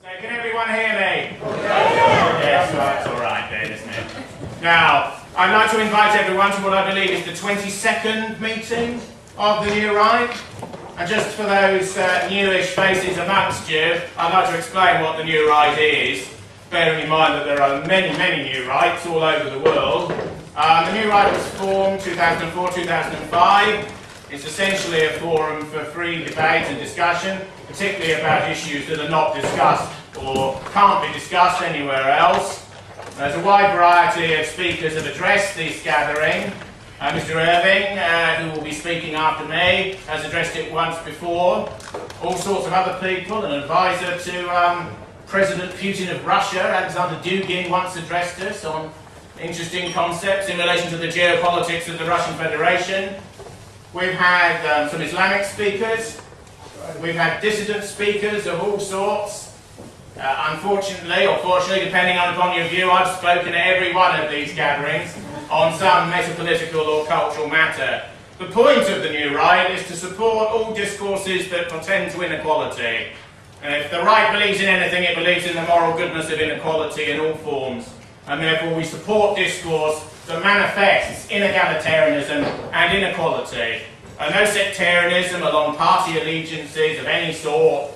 So can everyone hear me? Yes, well, that's all right then, isn't it? Now, I'd like to invite everyone to what I believe is the 22nd meeting of the New Right. And just for those newish faces amongst you, I'd like to explain what the New Right is, bearing in mind that there are many, many New Rights all over the world. The New Right was formed 2004-2005. It's essentially a forum for free debate and discussion, particularly about issues that are not discussed or can't be discussed anywhere else. There's a wide variety of speakers have addressed this gathering. Mr. Irving, who will be speaking after me, has addressed it once before. All sorts of other people, an advisor to President Putin of Russia, Alexander Dugin, once addressed us on interesting concepts in relation to the geopolitics of the Russian Federation. We've had some Islamic speakers. We've had dissident speakers of all sorts. Unfortunately, or fortunately, depending upon your view, I've spoken at every one of these gatherings on some metapolitical or cultural matter. The point of the New Right is to support all discourses that pretend to inequality. And if the right believes in anything, it believes in the moral goodness of inequality in all forms. And therefore we support discourse that manifests inegalitarianism and inequality. No sectarianism along party allegiances of any sort,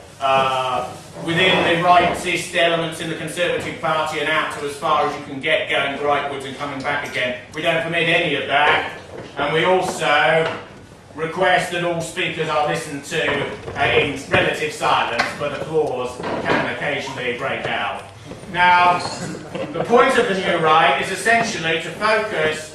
within the rightist elements in the Conservative Party and out to as far as you can get, going rightwards and coming back again. We don't permit any of that. And we also request that all speakers are listened to in relative silence, but applause can occasionally break out. Now, the point of the New Right is essentially to focus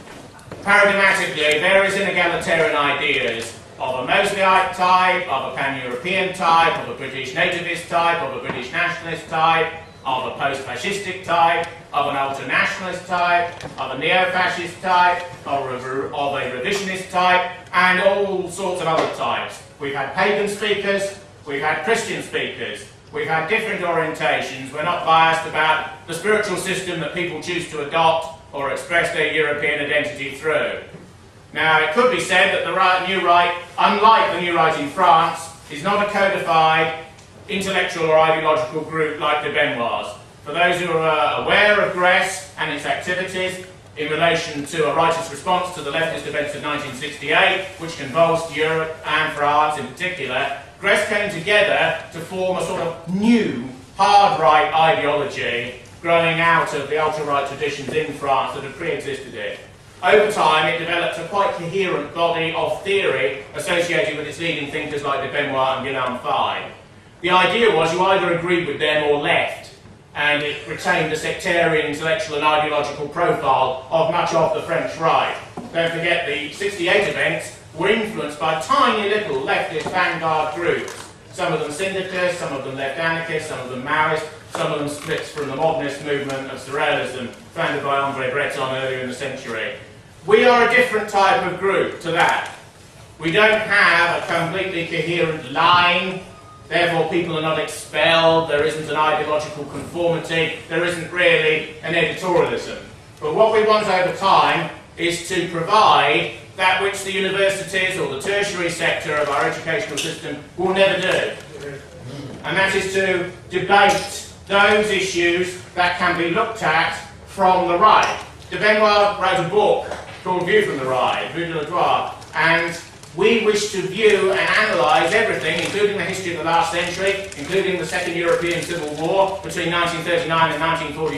paradigmatically various inegalitarian ideas of a Mosleyite type, of a pan-European type, of a British nativist type, of a British nationalist type, of a post-fascistic type, of an ultra-nationalist type, of a neo-fascist type, of a revisionist type, and all sorts of other types. We've had pagan speakers, we've had Christian speakers, we've had different orientations. We're not biased about the spiritual system that people choose to adopt or express their European identity through. Now, it could be said that the New Right, unlike the New Right in France, is not a codified intellectual or ideological group like the Benoits. For those who are aware of GRES and its activities in relation to a righteous response to the leftist events of 1968, which convulsed Europe and France in particular, GRES came together to form a sort of new hard-right ideology growing out of the ultra-right traditions in France that had pre-existed it. Over time, it developed a quite coherent body of theory associated with its leading thinkers like de Benoit and Guillaume Faye. The idea was you either agreed with them or left, and it retained the sectarian, intellectual and ideological profile of much of the French right. Don't forget, the 68 events were influenced by tiny little leftist vanguard groups. Some of them syndicalists, some of them left anarchists, some of them Maoists, some of them splits from the modernist movement of surrealism founded by André Breton earlier in the century. We are a different type of group to that. We don't have a completely coherent line, therefore people are not expelled, there isn't an ideological conformity, there isn't really an editorialism. But what we want over time is to provide that which the universities or the tertiary sector of our educational system will never do. And that is to debate those issues that can be looked at from the right. De Benoit wrote a book called View from the Right, Vue de la Droite, and we wish to view and analyse everything, including the history of the last century, including the Second European Civil War between 1939 and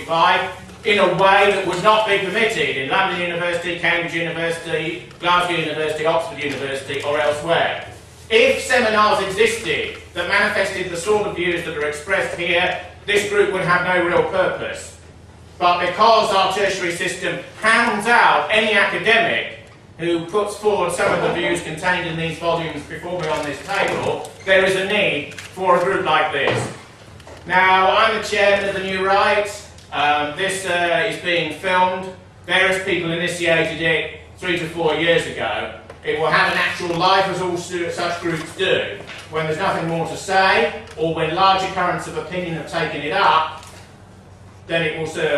1945, in a way that would not be permitted in London University, Cambridge University, Glasgow University, Oxford University, or elsewhere. If seminars existed that manifested the sort of views that are expressed here, this group would have no real purpose. But because our tertiary system hounds out any academic who puts forward some of the views contained in these volumes before me on this table, there is a need for a group like this. Now, I'm the chairman of the New Right. This is being filmed. Various people initiated it 3 to 4 years ago. It will have an actual life as all such groups do. When there's nothing more to say, or when larger currents of opinion have taken it up, then it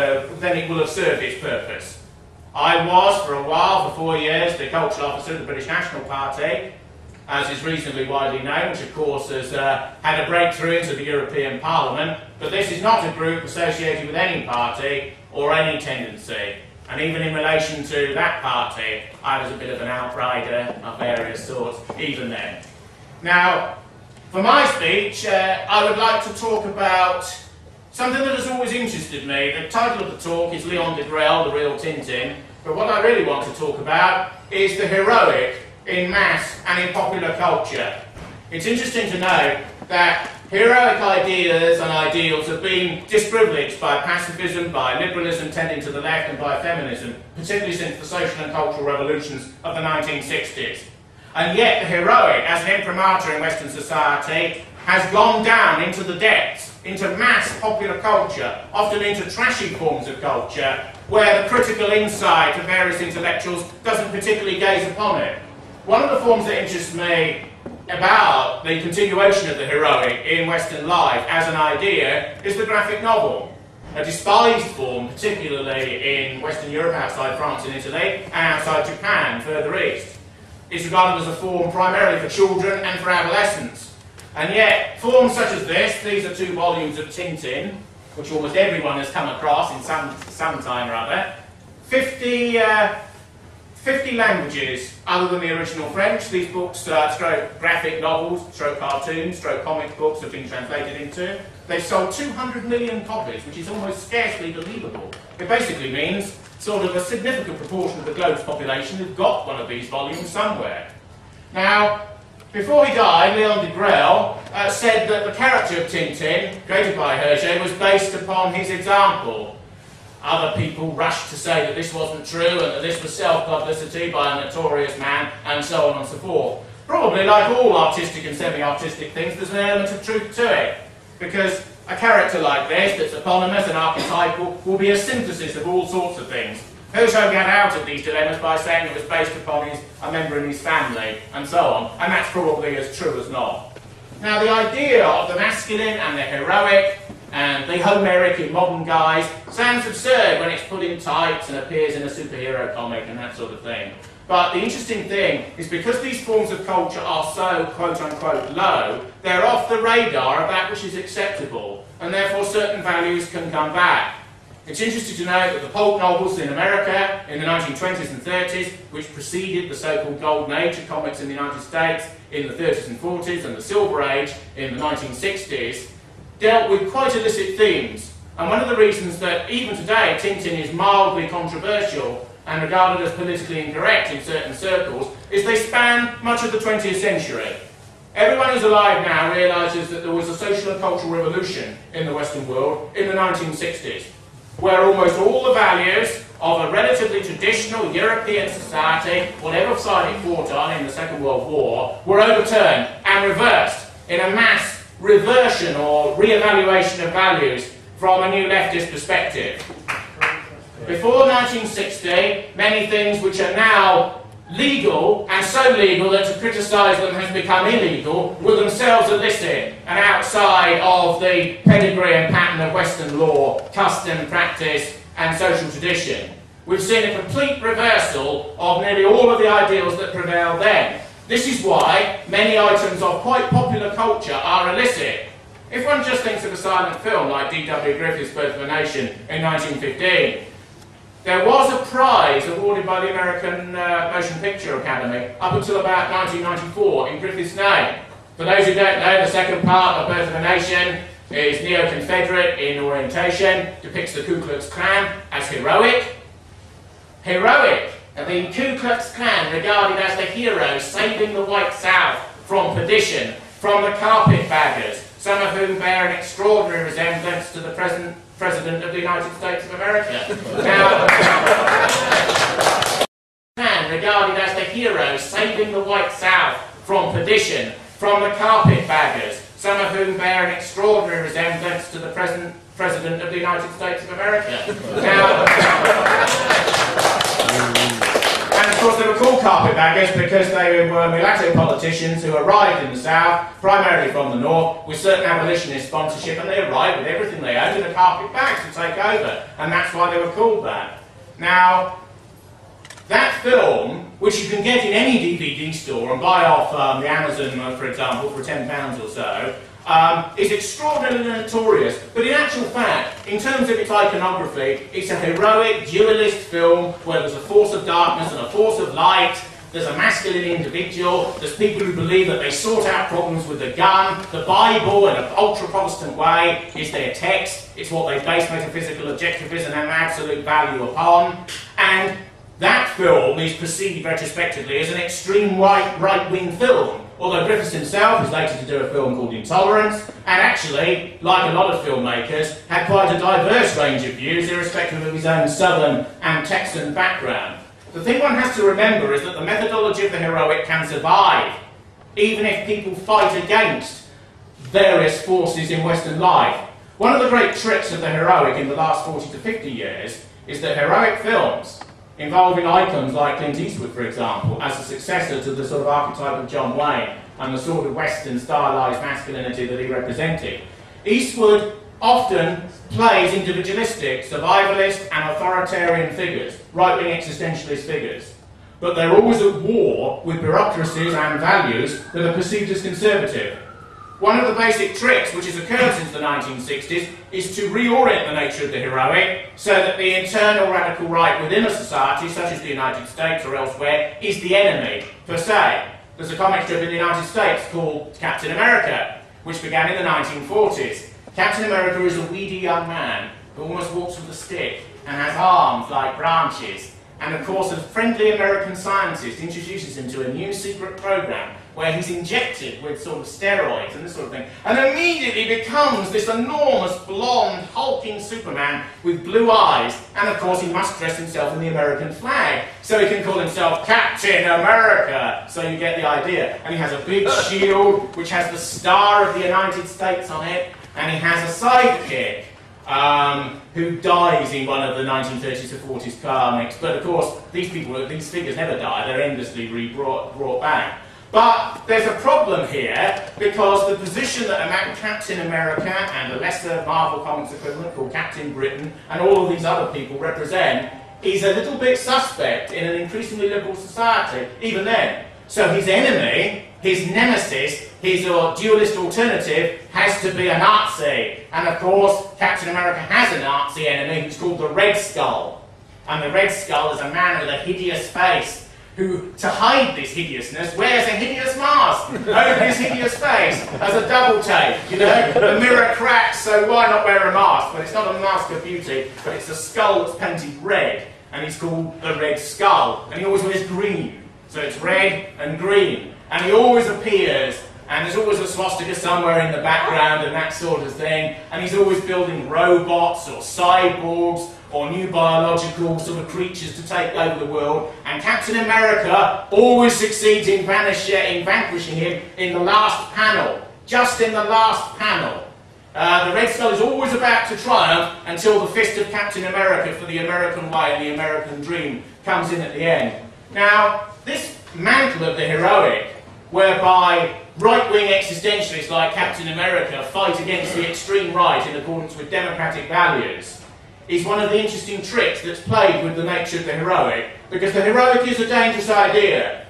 will have served its purpose. I was, for a while, for 4 years, the cultural officer of the British National Party. as is reasonably widely known, which of course has had a breakthrough into the European Parliament, but this is not a group associated with any party or any tendency. And even in relation to that party, I was a bit of an outrider of various sorts, even then. Now, for my speech, I would like to talk about something that has always interested me. The title of the talk is Leon Degrelle, The Real Tintin, but what I really want to talk about is the heroic in mass and in popular culture. It's interesting to note that heroic ideas and ideals have been disprivileged by pacifism, by liberalism tending to the left, and by feminism, particularly since the social and cultural revolutions of the 1960s. And yet the heroic, as an imprimatur in Western society, has gone down into the depths, into mass popular culture, often into trashy forms of culture, where the critical insight of various intellectuals doesn't particularly gaze upon it. One of the forms that interests me about the continuation of the heroic in Western life as an idea is the graphic novel. A despised form, particularly in Western Europe, outside France and Italy, and outside Japan, further east. It's regarded as a form primarily for children and for adolescents. And yet, forms such as this, these are 2 volumes of Tintin, which almost everyone has come across in some time or other, 50 languages other than the original French. These books, stroke graphic novels, stroke cartoons, stroke comic books have been translated into. They've sold 200 million copies, which is almost scarcely believable. It basically means sort of a significant proportion of the globe's population have got one of these volumes somewhere. Now, before he died, Leon Degrelle said that the character of Tintin, created by Hergé, was based upon his example. Other people rushed to say that this wasn't true and that this was self-publicity by a notorious man, and so on and so forth. Probably, like all artistic and semi-artistic things, there's an element of truth to it. Because a character like this, that's eponymous and archetypal, will be a synthesis of all sorts of things. Hergé got out of these dilemmas by saying it was based upon a member in his family, and so on, and that's probably as true as not. Now, the idea of the masculine and the heroic and the Homeric in modern guise sounds absurd when it's put in tights and appears in a superhero comic and that sort of thing. But the interesting thing is, because these forms of culture are so quote-unquote low, they're off the radar of that which is acceptable, and therefore certain values can come back. It's interesting to note that the pulp novels in America in the 1920s and 30s, which preceded the so-called golden age of comics in the United States in the 30s and 40s, and the silver age in the 1960s, dealt with quite illicit themes. And one of the reasons that even today Tintin is mildly controversial and regarded as politically incorrect in certain circles is they span much of the 20th century. Everyone who's alive now realises that there was a social and cultural revolution in the Western world in the 1960s, where almost all the values of a relatively traditional European society, whatever side it fought on in the Second World War, were overturned and reversed in a mass reversion or re-evaluation of values from a new leftist perspective. Before 1960, many things which are now legal, and so legal that to criticise them has become illegal, were themselves illicit and outside of the pedigree and pattern of Western law, custom, practice and social tradition. We've seen a complete reversal of nearly all of the ideals that prevailed then. This is why many items of quite popular culture are illicit. If one just thinks of a silent film like D.W. Griffith's Birth of a Nation in 1915, there was a prize awarded by the American Motion Picture Academy up until about 1994 in Griffith's name. For those who don't know, the second part of Birth of a Nation is neo-Confederate in orientation, depicts the Ku Klux Klan as heroic. Heroic! The Ku Klux Klan regarded as the heroes saving the white South from perdition, from the carpetbaggers, some of whom bear an extraordinary resemblance to the present President of the United States of America. Now, Klan regarded as the heroes saving the white South from perdition, from the carpetbaggers, some of whom bear an extraordinary resemblance to the present President of the United States of America. Now, and of course they were called carpetbaggers because they were mulatto politicians who arrived in the South, primarily from the North, with certain abolitionist sponsorship, and they arrived with everything they owned in a carpet bag to take over, and that's why they were called that. Now, that film, which you can get in any DVD store and buy off the Amazon, for example, for £10 or so, is extraordinarily notorious. But in actual fact, in terms of its iconography, it's a heroic, dualist film where there's a force of darkness and a force of light. There's a masculine individual, there's people who believe that they sort out problems with a gun. The Bible, in an ultra-Protestant way, is their text. It's what they base metaphysical objectivism and absolute value upon. And that film is perceived retrospectively as an extreme right-wing film. Although Griffiths himself was later to do a film called Intolerance, and actually, like a lot of filmmakers, had quite a diverse range of views, irrespective of his own Southern and Texan background. The thing one has to remember is that the methodology of the heroic can survive, even if people fight against various forces in Western life. One of the great tricks of the heroic in the last 40 to 50 years is that heroic films, involving icons like Clint Eastwood, for example, as a successor to the sort of archetype of John Wayne and the sort of Western stylized masculinity that he represented. Eastwood often plays individualistic, survivalist and authoritarian figures, right-wing existentialist figures. But they're always at war with bureaucracies and values that are perceived as conservative. One of the basic tricks which has occurred since the 1960s is to reorient the nature of the heroic so that the internal radical right within a society, such as the United States or elsewhere, is the enemy, per se. There's a comic strip in the United States called Captain America, which began in the 1940s. Captain America is a weedy young man who almost walks with a stick and has arms like branches. And of course, a friendly American scientist introduces him to a new secret program where he's injected with sort of steroids and this sort of thing, and immediately becomes this enormous, blonde, hulking Superman with blue eyes. And of course, he must dress himself in the American flag, so he can call himself Captain America. So you get the idea. And he has a big shield which has the star of the United States on it, and he has a sidekick who dies in one of the 1930s to 40s comics. But of course, these figures never die. They're endlessly brought back. But there's a problem here, because the position that Captain America and the lesser Marvel Comics equivalent called Captain Britain and all of these other people represent is a little bit suspect in an increasingly liberal society, even then. So his enemy, his nemesis, his dualist alternative has to be a Nazi. And of course, Captain America has a Nazi enemy who's called the Red Skull. And the Red Skull is a man with a hideous face who, to hide this hideousness, wears a hideous mask over his hideous face as a double take. You know, the mirror cracks, so why not wear a mask? But it's not a mask of beauty, but it's a skull that's painted red, and he's called the Red Skull. And he always wears green, so it's red and green. And he always appears, and there's always a swastika somewhere in the background and that sort of thing. And he's always building robots or cyborgs or new biological sort of creatures to take over the world. And Captain America always succeeds in vanquishing him in the last panel, just in the last panel. The Red Skull is always about to triumph until the fist of Captain America for the American way and the American dream comes in at the end. Now, this mantle of the heroic, whereby right-wing existentialists like Captain America fight against the extreme right in accordance with democratic values, is one of the interesting tricks that's played with the nature of the heroic, because the heroic is a dangerous idea.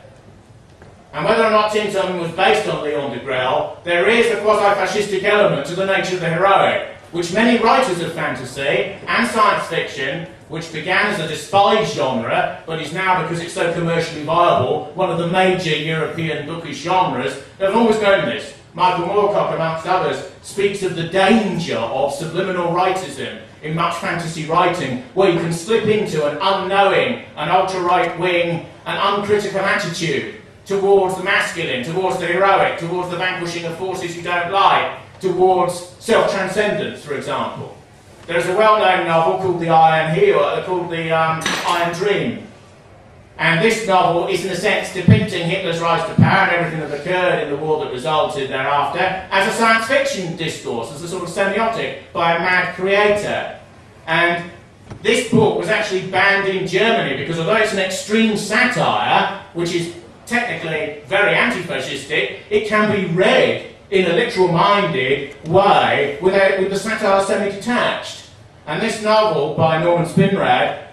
And whether or not Tintin was based on Leon Degrelle, there is a quasi-fascistic element to the nature of the heroic, which many writers of fantasy and science fiction, which began as a despised genre, but is now, because it's so commercially viable, one of the major European bookish genres, have always known this. Michael Moorcock, amongst others, speaks of the danger of subliminal rightism in much fantasy writing, where you can slip into an unknowing, an ultra-right-wing, an uncritical attitude towards the masculine, towards the heroic, towards the vanquishing of forces you don't like, towards self-transcendence, for example. There's a well-known novel called The Iron Dream. And this novel is, in a sense, depicting Hitler's rise to power and everything that occurred in the war that resulted thereafter as a science fiction discourse, as a sort of semiotic by a mad creator. And this book was actually banned in Germany because, although it's an extreme satire, which is technically very anti-fascistic, it can be read in a literal-minded way with the satire semi-detached. And this novel by Norman Spinrad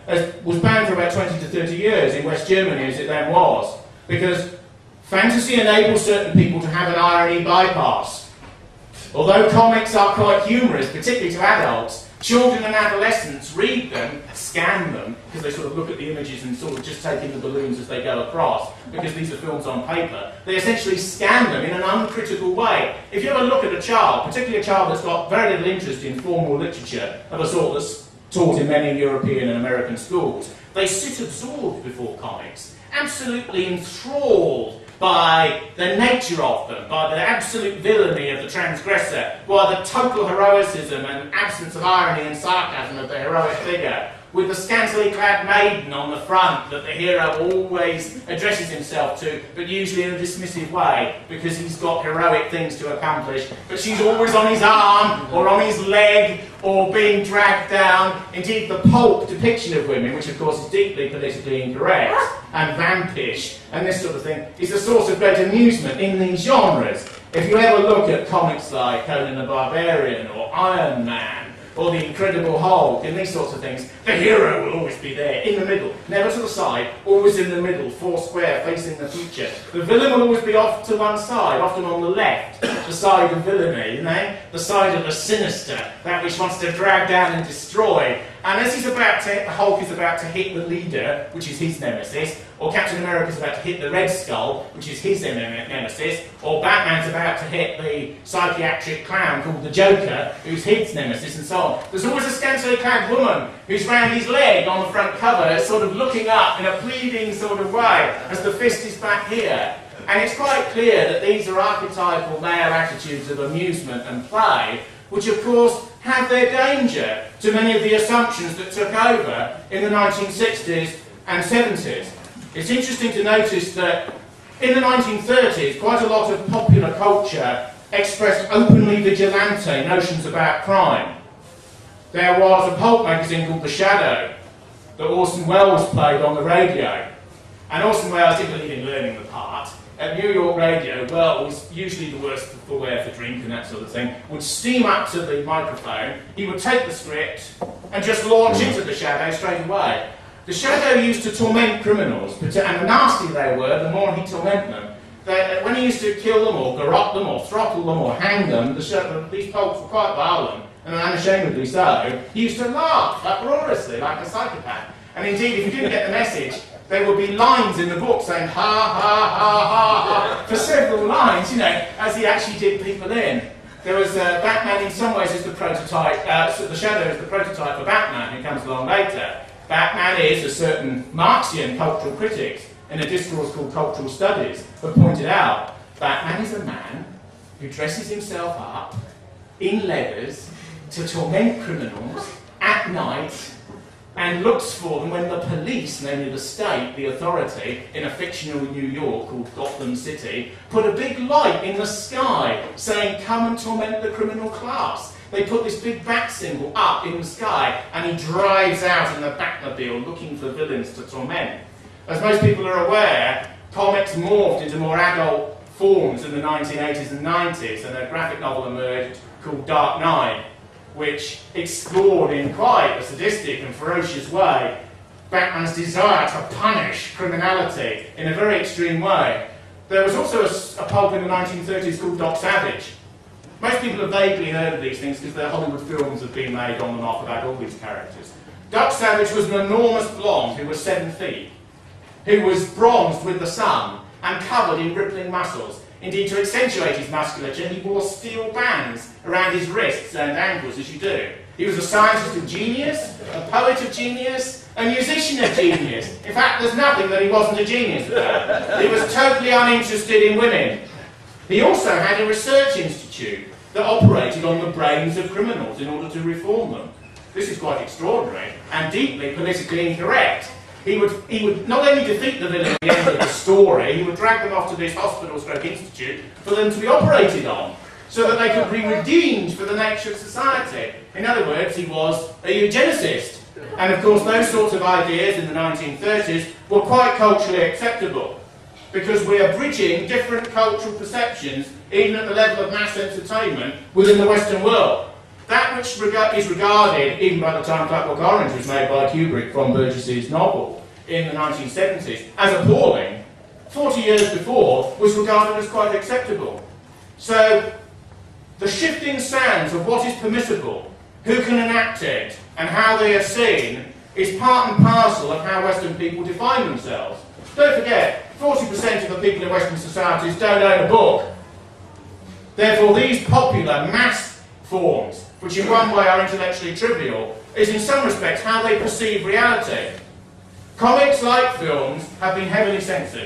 was banned for about 20 to 30 years in West Germany, as it then was, because fantasy enables certain people to have an irony bypass. Although comics are quite humorous, particularly to adults, children and adolescents read them, scan them, because they sort of look at the images and sort of just take in the balloons as they go across, because these are films on paper. They essentially scan them in an uncritical way. If you ever look at a child, particularly a child that's got very little interest in formal literature of a sort that's taught in many European and American schools, they sit absorbed before comics, absolutely enthralled by the nature of them, by the absolute villainy of the transgressor, by the total heroicism and absence of irony and sarcasm of the heroic figure, with the scantily clad maiden on the front that the hero always addresses himself to, but usually in a dismissive way, because he's got heroic things to accomplish, but she's always on his arm, or on his leg, or being dragged down. Indeed, the pulp depiction of women, which of course is deeply politically incorrect, and vampish, and this sort of thing, is a source of great amusement in these genres. If you ever look at comics like Conan the Barbarian, or Iron Man, or the Incredible Hulk, and these sorts of things, the hero will always be there, in the middle, never to the side, always in the middle, four square, facing the future. The villain will always be off to one side, often on the left, the side of villainy, you know? The side of the sinister, that which wants to drag down and destroy. And as he's about to, the Hulk is about to hit the leader, which is his nemesis, or Captain America is about to hit the Red Skull, which is his nemesis, or Batman's about to hit the psychiatric clown called the Joker, who's his nemesis, and so on. There's always a scantily clad woman who's round his leg on the front cover, sort of looking up in a pleading sort of way, as the fist is back here. And it's quite clear that these are archetypal male attitudes of amusement and play, which of course have their danger to many of the assumptions that took over in the 1960s and 70s. It's interesting to notice that in the 1930s, quite a lot of popular culture expressed openly vigilante notions about crime. There was a pulp magazine called The Shadow that Orson Welles played on the radio. And Orson Welles didn't believe in learning the part. At New York radio, Welles, usually the worst for wear for drink and that sort of thing, would steam up to the microphone, he would take the script and just launch into The Shadow straight away. The Shadow used to torment criminals, and the nastier they were, the more he'd torment them. When he used to kill them, or garrote them, or throttle them, or hang them, these pulps were quite violent, and unashamedly so. He used to laugh uproariously, like a psychopath. And indeed, if you didn't get the message, there would be lines in the book saying, ha, ha, ha, ha, ha, for several lines, you know, as he actually did people in. There was Batman in some ways is the prototype, so The Shadow is the prototype of Batman, who comes along later. Batman is, as certain Marxian cultural critics in a discourse called Cultural Studies have pointed out, Batman is a man who dresses himself up in leathers to torment criminals at night and looks for them when the police, namely the state, the authority, in a fictional New York called Gotham City, put a big light in the sky saying, come and torment the criminal class. They put this big bat symbol up in the sky, and he drives out in the Batmobile looking for villains to torment. As most people are aware, comics morphed into more adult forms in the 1980s and 90s, and a graphic novel emerged called Dark Knight, which explored in quite a sadistic and ferocious way Batman's desire to punish criminality in a very extreme way. There was also a pulp in the 1930s called Doc Savage. Most people have vaguely heard of these things because their Hollywood films have been made on and off about all these characters. Doc Savage was an enormous blonde who was 7 feet, who was bronzed with the sun and covered in rippling muscles. Indeed, to accentuate his musculature, he wore steel bands around his wrists and ankles, as you do. He was a scientist of genius, a poet of genius, a musician of genius. In fact, there's nothing that he wasn't a genius about. He was totally uninterested in women. He also had a research institute that operated on the brains of criminals in order to reform them. This is quite extraordinary and deeply politically incorrect. He would not only defeat the villain at the end of the story, he would drag them off to this hospital/institute for them to be operated on, so that they could be redeemed for the nature of society. In other words, he was a eugenicist. And of course, those sorts of ideas in the 1930s were quite culturally acceptable, because we are bridging different cultural perceptions, even at the level of mass entertainment, within the Western world. that which is regarded, even by the time Clockwork Orange was made by Kubrick from Burgess's novel in the 1970s, as appalling, 40 years before was regarded as quite acceptable. So the shifting sands of what is permissible, who can enact it, and how they are seen is part and parcel of how Western people define themselves. Don't forget, 40% of the people in Western societies don't own a book. Therefore, these popular mass forms, which in one way are intellectually trivial, is in some respects how they perceive reality. Comics, like films, have been heavily censored.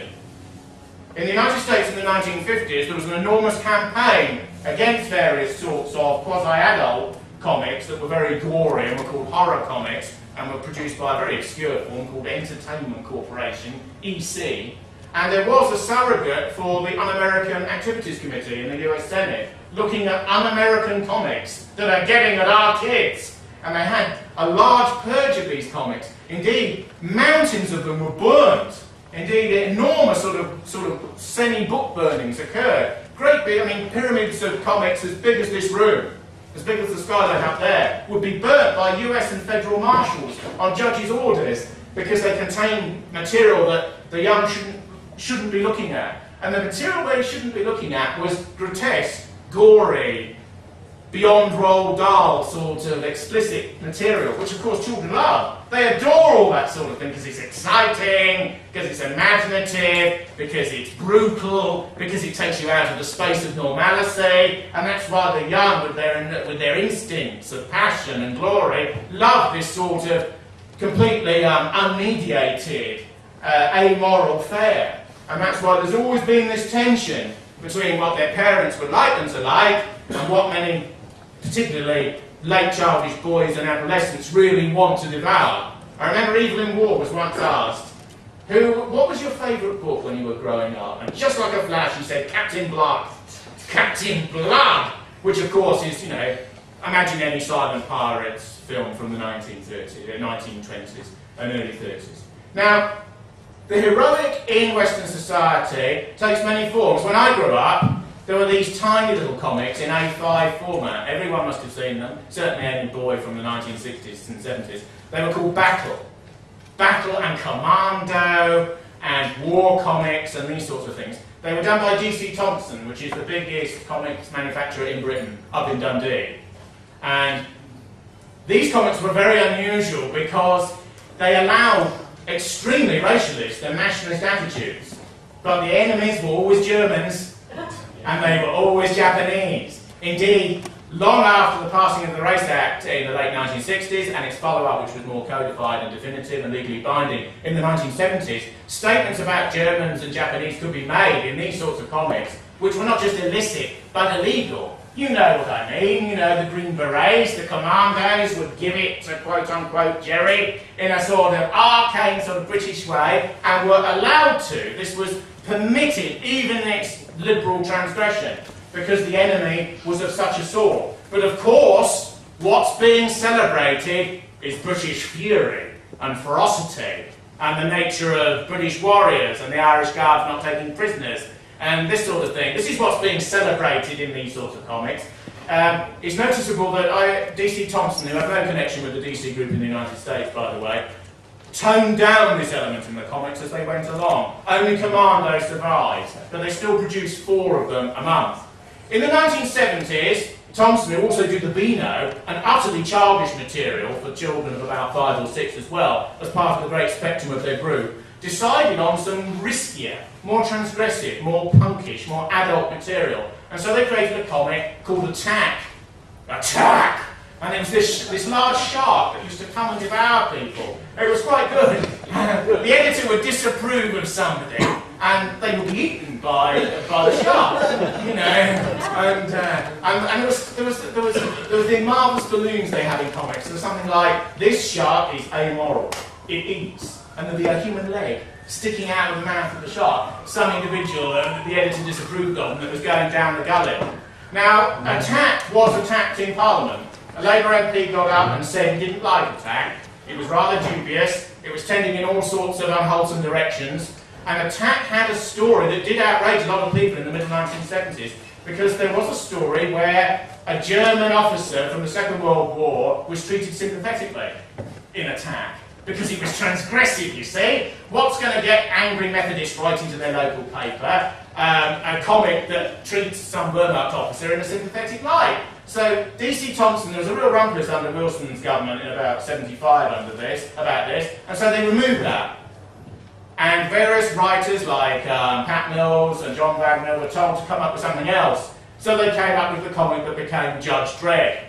In the United States in the 1950s, there was an enormous campaign against various sorts of quasi-adult comics that were very gory and were called horror comics and were produced by a very obscure form called Entertainment Corporation, EC. And there was a surrogate for the Un-American Activities Committee in the US Senate looking at un-American comics that are getting at our kids. And they had a large purge of these comics. Indeed, mountains of them were burnt. Indeed, enormous sort of semi-book burnings occurred. Great big, I mean, pyramids of comics as big as this room, as big as the skyline up there, would be burnt by US and federal marshals on judges' orders because they contain material that the young shouldn't be looking at. And the material they shouldn't be looking at was grotesque, gory, beyond Roald Dahl sort of explicit material, which of course children love. They adore all that sort of thing because it's exciting, because it's imaginative, because it's brutal, because it takes you out of the space of normality, and that's why the young, with their instincts of passion and glory, love this sort of completely unmediated, amoral fare. And that's why there's always been this tension between what their parents would like them to like and what many, particularly late childish boys and adolescents, really want to devour. I remember Evelyn Waugh was once asked, what was your favourite book when you were growing up? And just like a flash, she said, Captain Blood. Captain Blood! Which, of course, is, you know, imagine any silent pirates film from the 1920s and early 30s. Now, the heroic in Western society takes many forms. When I grew up, there were these tiny little comics in A5 format. Everyone must have seen them, certainly any boy from the 1960s and 70s. They were called Battle. Battle and Commando and war comics and these sorts of things. They were done by DC Thomson, which is the biggest comics manufacturer in Britain, up in Dundee. And these comics were very unusual because they allowed extremely racialist and nationalist attitudes. But the enemies were always Germans, and they were always Japanese. Indeed, long after the passing of the Race Act in the late 1960s and its follow-up, which was more codified and definitive and legally binding in the 1970s, statements about Germans and Japanese could be made in these sorts of comics, which were not just illicit, but illegal. You know what I mean, you know, the Green Berets, the Commandos would give it to quote-unquote Jerry in a sort of arcane sort of British way and were allowed to. This was permitted, even in its liberal transgression, because the enemy was of such a sort. But of course, what's being celebrated is British fury and ferocity and the nature of British warriors and the Irish Guards not taking prisoners and this sort of thing. This is what's being celebrated in these sorts of comics. It's noticeable that DC Thomson, who have no connection with the DC group in the United States, by the way, toned down this element in the comics as they went along. Only Commando survived, but they still produced 4 of them a month. In the 1970s, Thomson, who also did the Beano, an utterly childish material for children of about 5 or 6 as well, as part of the great spectrum of their group, decided on some riskier, more transgressive, more punkish, more adult material. And so they created a comic called Attack. Attack! And it was this large shark that used to come and devour people. It was quite good. The editor would disapprove of somebody, and they would be eaten by the shark, you know. And there was the marvellous balloons they had in comics. There was something like, this shark is amoral. It eats. And there'd be a human leg sticking out of the mouth of the shark. Some individual that the editor disapproved of and that was going down the gullet. Now, Attack was attacked in Parliament. A Labour MP got up and said he didn't like Attack. It was rather dubious. It was tending in all sorts of unwholesome directions. And Attack had a story that did outrage a lot of people in the middle 1970s, because there was a story where a German officer from the Second World War was treated sympathetically in attack because he was transgressive, you see. What's going to get angry Methodists writing to their local paper? A comic that treats some Wehrmacht officer in a sympathetic light. So D.C. Thompson, there was a real rumpus under Wilson's government in about 75 about this, and so they removed that. And various writers like Pat Mills and John Wagner were told to come up with something else. So they came up with the comic that became Judge Dredd.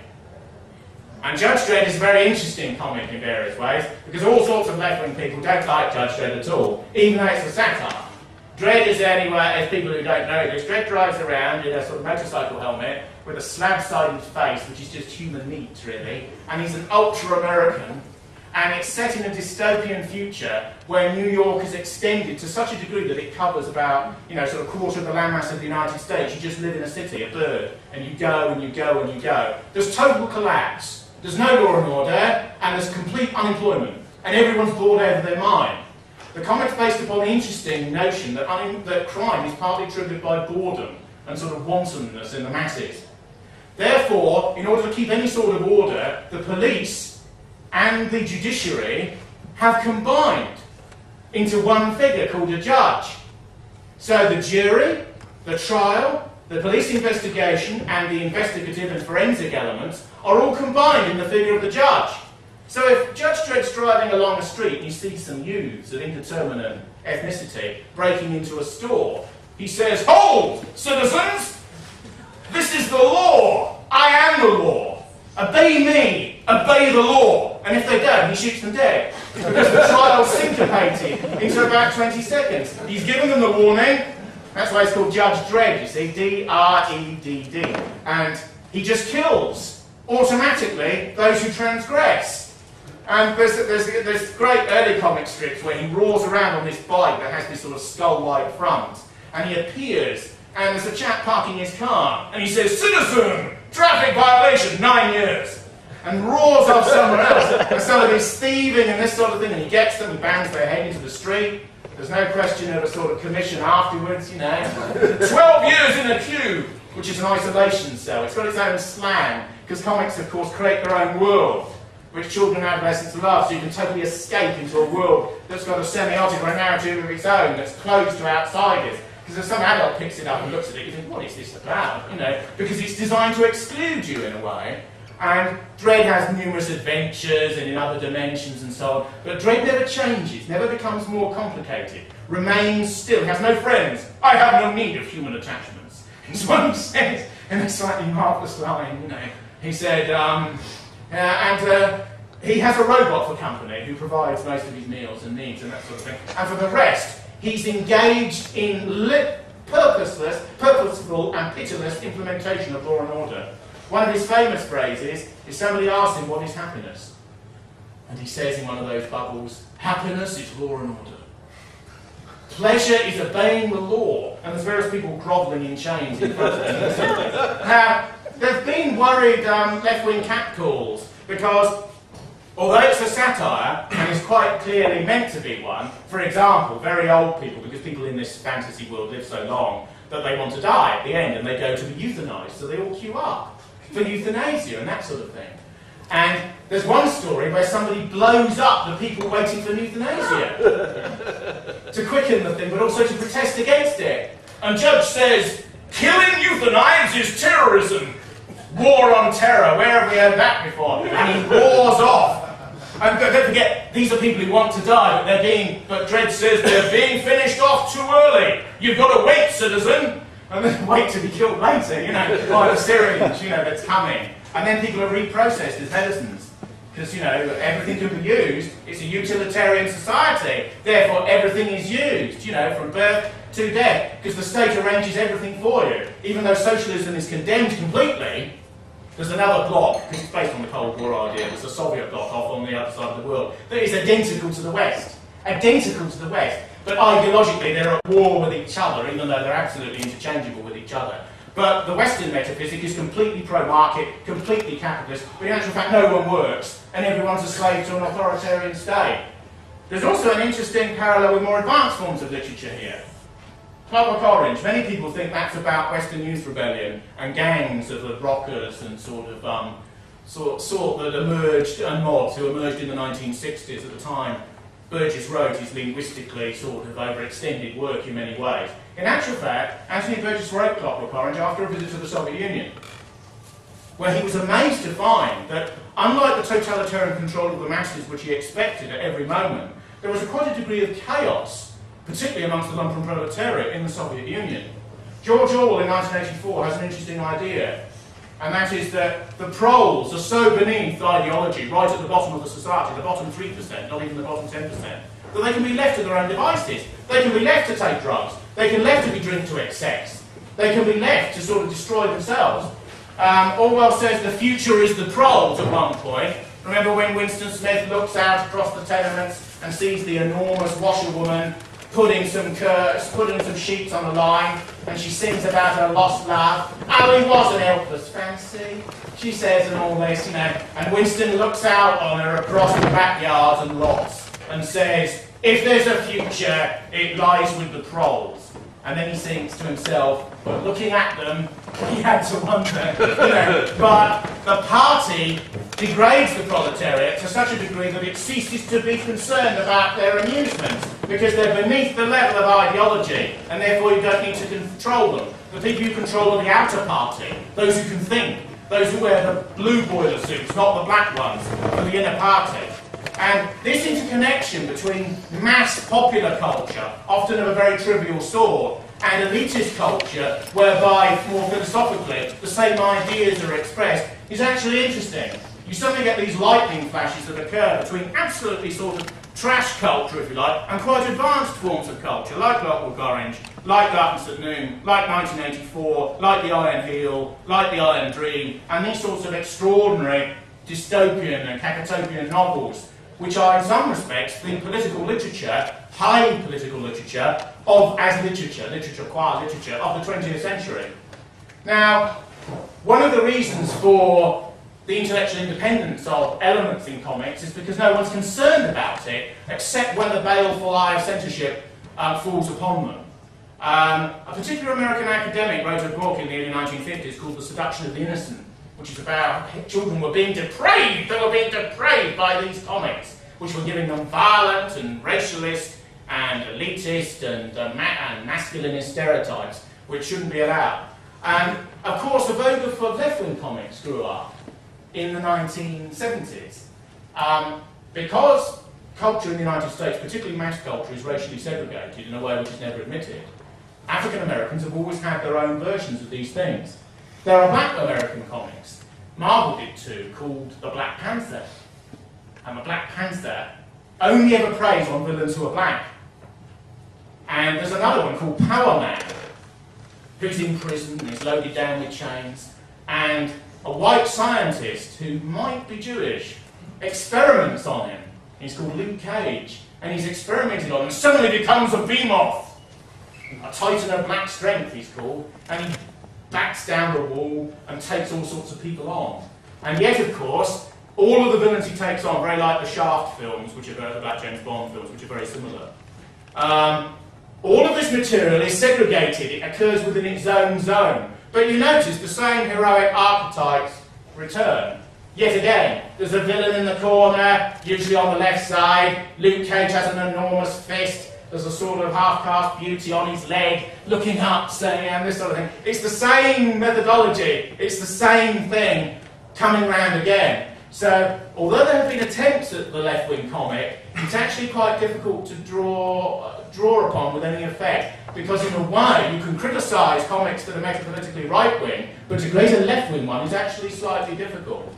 And Judge Dredd is a very interesting comic in various ways, because all sorts of left-wing people don't like Judge Dredd at all, even though it's a satire. Dredd is anywhere, as people who don't know this, Dredd drives around in a sort of motorcycle helmet with a slab-sided face, which is just human meat, really, and he's an ultra-American, and it's set in a dystopian future where New York is extended to such a degree that it covers about, sort of a quarter of the landmass of the United States. You just live in a city, a bird, and you go and you go and you go. There's total collapse. There's no law and order, and there's complete unemployment, and everyone's bored out of their mind. The comic's based upon the interesting notion that crime is partly triggered by boredom and sort of wantonness in the masses. Therefore, in order to keep any sort of order, the police and the judiciary have combined into one figure called a judge. So the jury, the trial, the police investigation, and the investigative and forensic elements are all combined in the figure of the judge. So if Judge Dredd's driving along a street and he sees some youths of indeterminate ethnicity breaking into a store, he says, "Hold, citizens! This is the law! I am the law! Obey me! Obey the law!" And if they don't, he shoots them dead. Because the trial's syncopated into about 20 seconds. He's given them the warning. That's why it's called Judge Dredd, you see, D-R-E-D-D. And he just kills, automatically, those who transgress. And there's great early comic strips where he roars around on this bike that has this sort of skull-like front, and he appears, and there's a chap parking his car, and he says, "Citizen, traffic violation, 9 years," and roars off somewhere else, and somebody's thieving and this sort of thing, and he gets them, he bangs their head into the street. There's no question of a sort of commission afterwards, 12 years in a cube, which is an isolation cell. It's got its own slang, because comics, of course, create their own world, which children and adolescents love, so you can totally escape into a world that's got a semiotic or a narrative of its own, that's closed to outsiders. Because if some adult picks it up and looks at it, you think, what is this about? Because it's designed to exclude you in a way. And Dredd has numerous adventures and in other dimensions and so on, but Dredd never changes, never becomes more complicated, remains still, has no friends. "I have no need of human attachments." It's what he says in a slightly marvellous line, He said, he has a robot for company who provides most of his meals and needs and that sort of thing. And for the rest, he's engaged in purposeful and pitiless implementation of law and order. One of his famous phrases is somebody asked him what is happiness. And he says in one of those bubbles, "Happiness is law and order. Pleasure is obeying the law." And there's various people grovelling in chains in front of him. Now, there's been worried left-wing catcalls because although it's a satire, and it's quite clearly meant to be one, for example, very old people, because people in this fantasy world live so long that they want to die at the end and they go to be euthanized, so they all queue up for euthanasia and that sort of thing. And there's one story where somebody blows up the people waiting for euthanasia to quicken the thing, but also to protest against it. And Judge says, "Killing euthanides is terrorism. War on terror, where have we heard that before?" And he roars off. And don't forget, these are people who want to die, but Dredd says they're being finished off too early. "You've got to wait, citizen." And then wait to be killed later, by the syringe, that's coming. And then people are reprocessed as medicines. Because, everything can be used. It's a utilitarian society. Therefore, everything is used, from birth to death. Because the state arranges everything for you. Even though socialism is condemned completely, there's another bloc, because it's based on the Cold War idea, there's a Soviet bloc off on the other side of the world, that is identical to the West. Identical to the West. But ideologically, they're at war with each other, even though they're absolutely interchangeable with each other. But the Western metaphysic is completely pro-market, completely capitalist, but in actual fact no one works, and everyone's a slave to an authoritarian state. There's also an interesting parallel with more advanced forms of literature here. Clockwork Orange, many people think that's about Western Youth Rebellion and gangs of rockers and sort that emerged, and mobs who emerged in the 1960s at the time. Burgess wrote his linguistically sort of overextended work in many ways. In actual fact, Anthony Burgess wrote Clockwork Orange after a visit to the Soviet Union, where he was amazed to find that, unlike the totalitarian control of the masses which he expected at every moment, there was quite a degree of chaos, particularly amongst the lumpen proletariat in the Soviet Union. George Orwell in 1984 has an interesting idea, and that is that the proles are so beneath ideology, right at the bottom of the society, the bottom 3%, not even the bottom 10%, that they can be left to their own devices. They can be left to take drugs. They can be left to be drink to excess. They can be left to sort of destroy themselves. Orwell says the future is the proles at one point. Remember when Winston Smith looks out across the tenements and sees the enormous washerwoman putting some sheets on the line, and she sings about her lost love. Oh, he was an helpless fancy, she says, and all this, you know. And Winston looks out on her across the backyards and lots and says, if there's a future, it lies with the proles. And then he thinks to himself, but looking at them, he had to wonder, you know, but the party degrades the proletariat to such a degree that it ceases to be concerned about their amusements, because they're beneath the level of ideology, and therefore you don't need to control them. The people you control are the outer party, those who can think, those who wear the blue boiler suits, not the black ones, for the inner party. And this interconnection between mass popular culture, often of a very trivial sort, and elitist culture, whereby, more philosophically, the same ideas are expressed, is actually interesting. You suddenly get these lightning flashes that occur between absolutely sort of trash culture, if you like, and quite advanced forms of culture, like Clockwork Orange, like Darkness at Noon, like 1984, like The Iron Heel, like The Iron Dream, and these sorts of extraordinary dystopian and cacatopian novels, which are in some respects the political literature, high political literature, literature, qua literature, of the 20th century. Now, one of the reasons for the intellectual independence of elements in comics is because no one's concerned about it, except when the baleful eye of censorship falls upon them. A particular American academic wrote a book in the early 1950s called The Seduction of the Innocent, which is about children were being depraved. They were being depraved by these comics, which were giving them violent and racialist and elitist and masculinist stereotypes, which shouldn't be allowed. And of course, the vogue for left-wing comics grew up in the 1970s. Because culture in the United States, particularly mass culture, is racially segregated in a way which is never admitted, African Americans have always had their own versions of these things. There are black American comics, Marvel did too, called The Black Panther. And the Black Panther only ever preys on villains who are black. And there's another one called Power Man, who's in prison and is loaded down with chains, and a white scientist who might be Jewish experiments on him. He's called Luke Cage, and he's experimented on and suddenly becomes a behemoth, a titan of black strength he's called, and he backs down the wall and takes all sorts of people on. And yet, of course, all of the villains he takes on, very like the Shaft films, which are the Black James Bond films, which are very similar. All of this material is segregated, it occurs within its own zone. But you notice the same heroic archetypes return. Yet again, there's a villain in the corner, usually on the left side. Luke Cage has an enormous fist. There's a sort of half-caste beauty on his leg, looking up, saying, and this sort of thing. It's the same methodology. It's the same thing coming round again. So, although there have been attempts at the left-wing comic, it's actually quite difficult to draw upon with any effect, because in a way you can criticise comics that are metapolitically right-wing, but to create a left-wing one is actually slightly difficult.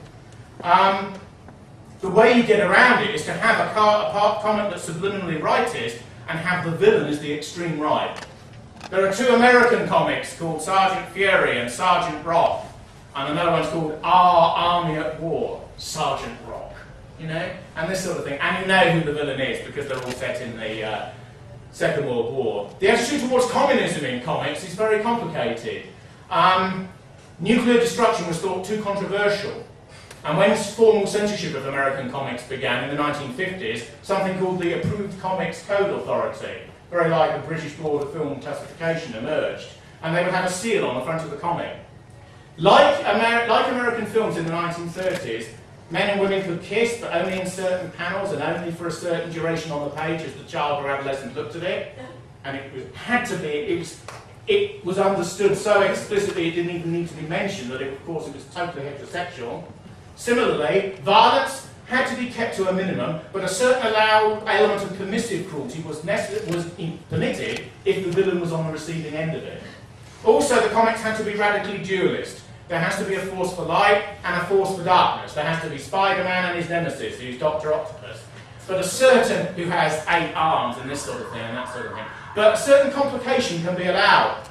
The way you get around it is to have a comic that's subliminally rightist and have the villain as the extreme right. There are two American comics called Sergeant Fury and Sergeant Rock, and another one's called Our Army at War, Sergeant Rock, you know, and this sort of thing. And you know who the villain is because they're all set in the Second World War. The attitude towards communism in comics is very complicated. Nuclear destruction was thought too controversial. And when formal censorship of American comics began in the 1950s, something called the Approved Comics Code Authority very like the British Board of Film Classification, emerged, and they would have a seal on the front of the comic. Like American films in the 1930s, men and women could kiss, but only in certain panels and only for a certain duration on the page as the child or adolescent looked at it. And it was understood so explicitly it didn't even need to be mentioned that, of course, it was totally heterosexual. Similarly, violence had to be kept to a minimum, but a certain allowed element of permissive cruelty was permitted if the villain was on the receiving end of it. Also, the comics had to be radically dualist. There has to be a force for light and a force for darkness. There has to be Spider-Man and his nemesis, who's Dr. Octopus. But a certain, who has 8 arms and this sort of thing and that sort of thing. But a certain complication can be allowed.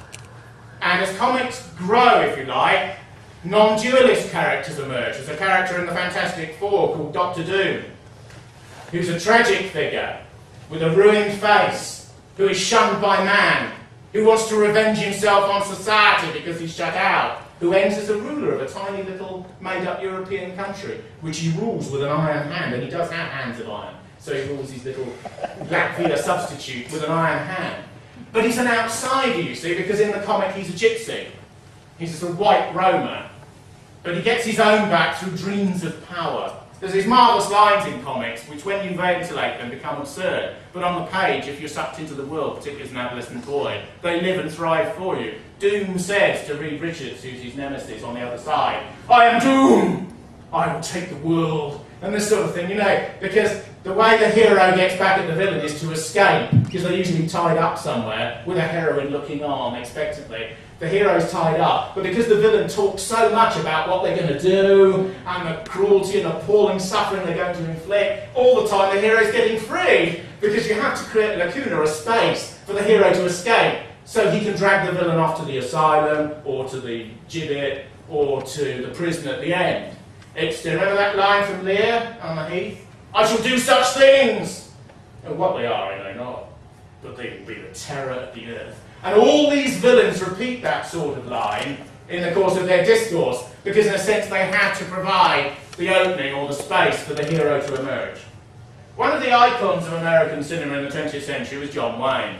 And as comics grow, if you like, non-dualist characters emerge. There's a character in the Fantastic Four called Doctor Doom, who's a tragic figure with a ruined face, who is shunned by man, who wants to revenge himself on society because he's shut out, who ends as a ruler of a tiny little made-up European country, which he rules with an iron hand, and he does have hands of iron, so he rules his little Latvia substitute with an iron hand. But he's an outsider, you see, because in the comic he's a gypsy. He's just a white Roma. But he gets his own back through dreams of power. There's these marvellous lines in comics which, when you ventilate them, become absurd. But on the page, if you're sucked into the world, particularly as an adolescent boy, they live and thrive for you. Doom says to Reed Richards, who's his nemesis on the other side, "I am Doom! I will take the world." And this sort of thing, you know, because the way the hero gets back at the villain is to escape, because they're usually tied up somewhere with a heroine looking on expectantly. The hero's tied up, but because the villain talks so much about what they're going to do and the cruelty and appalling suffering they're going to inflict, all the time the hero's getting free, because you have to create a lacuna, a space, for the hero to escape, so he can drag the villain off to the asylum, or to the gibbet, or to the prison at the end. Do you remember that line from Lear on the Heath? "I shall do such things!" And what they are, I know not, but they will be the terror of the earth. And all these villains repeat that sort of line in the course of their discourse, because in a sense they had to provide the opening or the space for the hero to emerge. One of the icons of American cinema in the 20th century was John Wayne.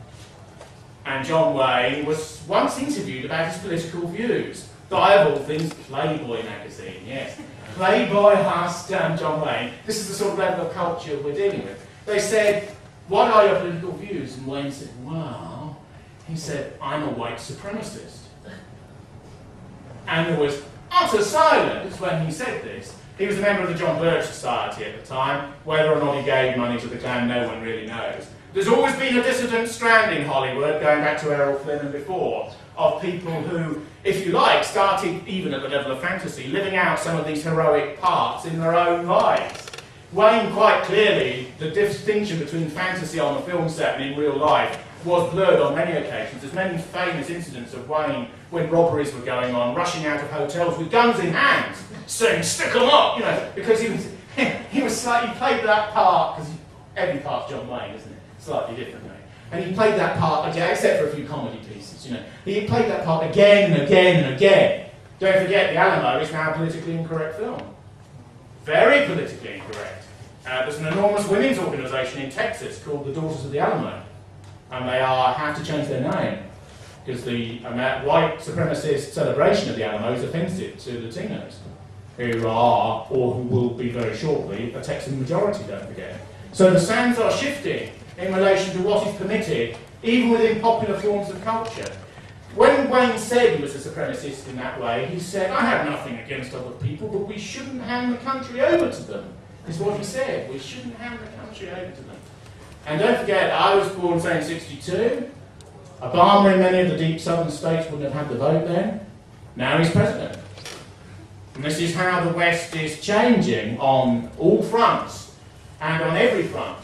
And John Wayne was once interviewed about his political views. By, of all things, Playboy magazine, yes. Playboy asked John Wayne, this is the sort of level of culture we're dealing with. They said, "What are your political views?" And Wayne said, "Well," he said, "I'm a white supremacist." And there was utter silence when he said this. He was a member of the John Birch Society at the time. Whether or not he gave money to the Klan, no one really knows. There's always been a dissident strand in Hollywood, going back to Errol Flynn and before, of people who, if you like, started, even at the level of fantasy, living out some of these heroic parts in their own lives. Wayne, quite clearly, the distinction between fantasy on the film set and in real life was blurred on many occasions. There's many famous incidents of Wayne when robberies were going on, rushing out of hotels with guns in hand, saying, "Stick 'em up," you know, because he was slightly, he played that part, because every part's John Wayne, isn't it? Slightly differently. And he played that part again, except for a few comedy pieces, you know. He played that part again and again and again. Don't forget, The Alamo is now a politically incorrect film. Very politically incorrect. There's an enormous women's organisation in Texas called the Daughters of the Alamo. And they have to change their name, because the white supremacist celebration of the Alamo is offensive to Latinos, who are, or who will be very shortly, a Texan majority, don't forget. So the sands are shifting in relation to what is permitted, even within popular forms of culture. When Wayne said he was a supremacist in that way, he said, "I have nothing against other people, but we shouldn't hand the country over to them," is what he said. We shouldn't hand the country over to them. And don't forget, I was born, say, in 62. Obama in many of the deep southern states wouldn't have had the vote then. Now he's president. And this is how the West is changing on all fronts, and on every front.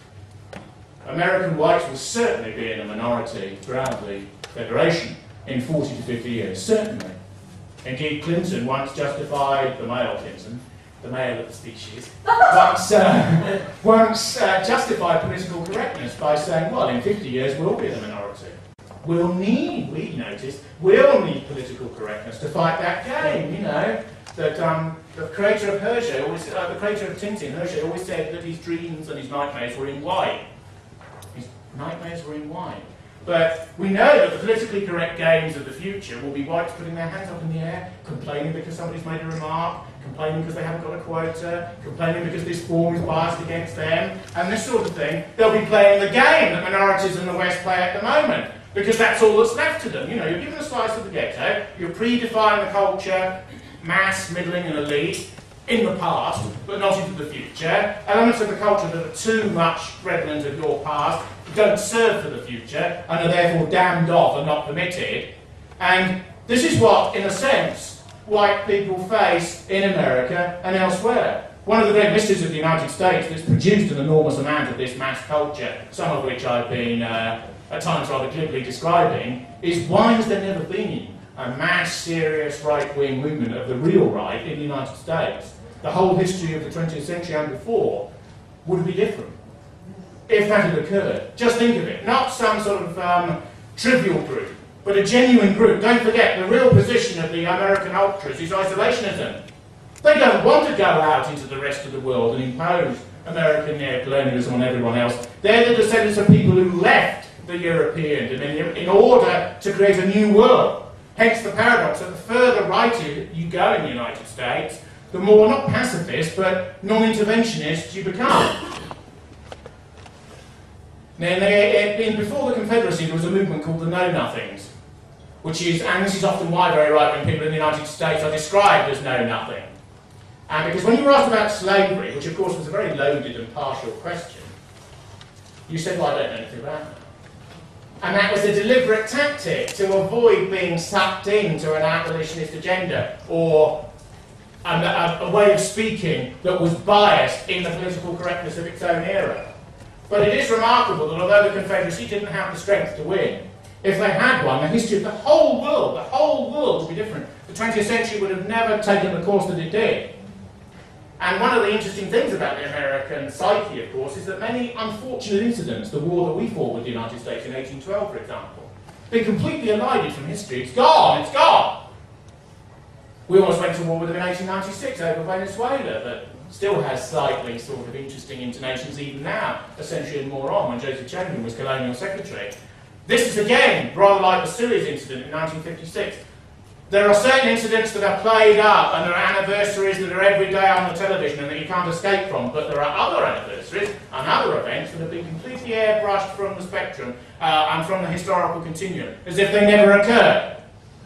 American whites will certainly be in a minority throughout the Federation in 40 to 50 years, certainly. Indeed, Clinton once justified, the male Clinton, the male of the species, once justified political correctness by saying, well, in 50 years we'll be the minority. We noticed, we'll need political correctness to fight that game, you know. That the creator of Hergé, the creator of Tintin, Hergé, always said that his dreams and his nightmares were in white. Nightmares were in wine. But we know that the politically correct games of the future will be whites putting their hands up in the air, complaining because somebody's made a remark, complaining because they haven't got a quota, complaining because this form is biased against them, and this sort of thing. They'll be playing the game that minorities in the West play at the moment, because that's all that's left to them. You know, you're given a slice of the ghetto, you're predefining the culture, mass, middling and elite, in the past, but not into the future. Elements of the culture that are too much redolent of your past don't serve for the future and are therefore damned off and not permitted. And this is what, in a sense, white people face in America and elsewhere. One of the great mysteries of the United States that's produced an enormous amount of this mass culture, some of which I've been at times rather glibly describing, is why has there never been a mass, serious right-wing movement of the real right in the United States? The whole history of the 20th century and before would be different if that had occurred. Just think of it. Not some sort of trivial group, but a genuine group. Don't forget, the real position of the American ultras is isolationism. They don't want to go out into the rest of the world and impose American neocolonialism on everyone else. They're the descendants of people who left the European dominion in order to create a new world. Hence the paradox that the further right you go in the United States, the more, not pacifist, but non-interventionist you become. Now, before the Confederacy, there was a movement called the Know-Nothings, which is, and this is often why very right-wing people in the United States are described as know-nothing. And because when you were asked about slavery, which of course was a very loaded and partial question, you said, well, I don't know anything about that. And that was a deliberate tactic to avoid being sucked into an abolitionist agenda or a way of speaking that was biased in the political correctness of its own era. But it is remarkable that although the Confederacy didn't have the strength to win, if they had won, the history of the whole world would be different. The 20th century would have never taken the course that it did. And one of the interesting things about the American psyche, of course, is that many unfortunate incidents, the war that we fought with the United States in 1812, for example, been completely elided from history. It's gone, it's gone. We almost went to war with them in 1896 over Venezuela, but still has slightly sort of interesting intonations even now, a century and more on, when Joseph Chamberlain was colonial secretary. This is again rather like the Suez incident in 1956. There are certain incidents that are played up and there are anniversaries that are every day on the television and that you can't escape from, but there are other anniversaries and other events that have been completely airbrushed from the spectrum and from the historical continuum, as if they never occurred.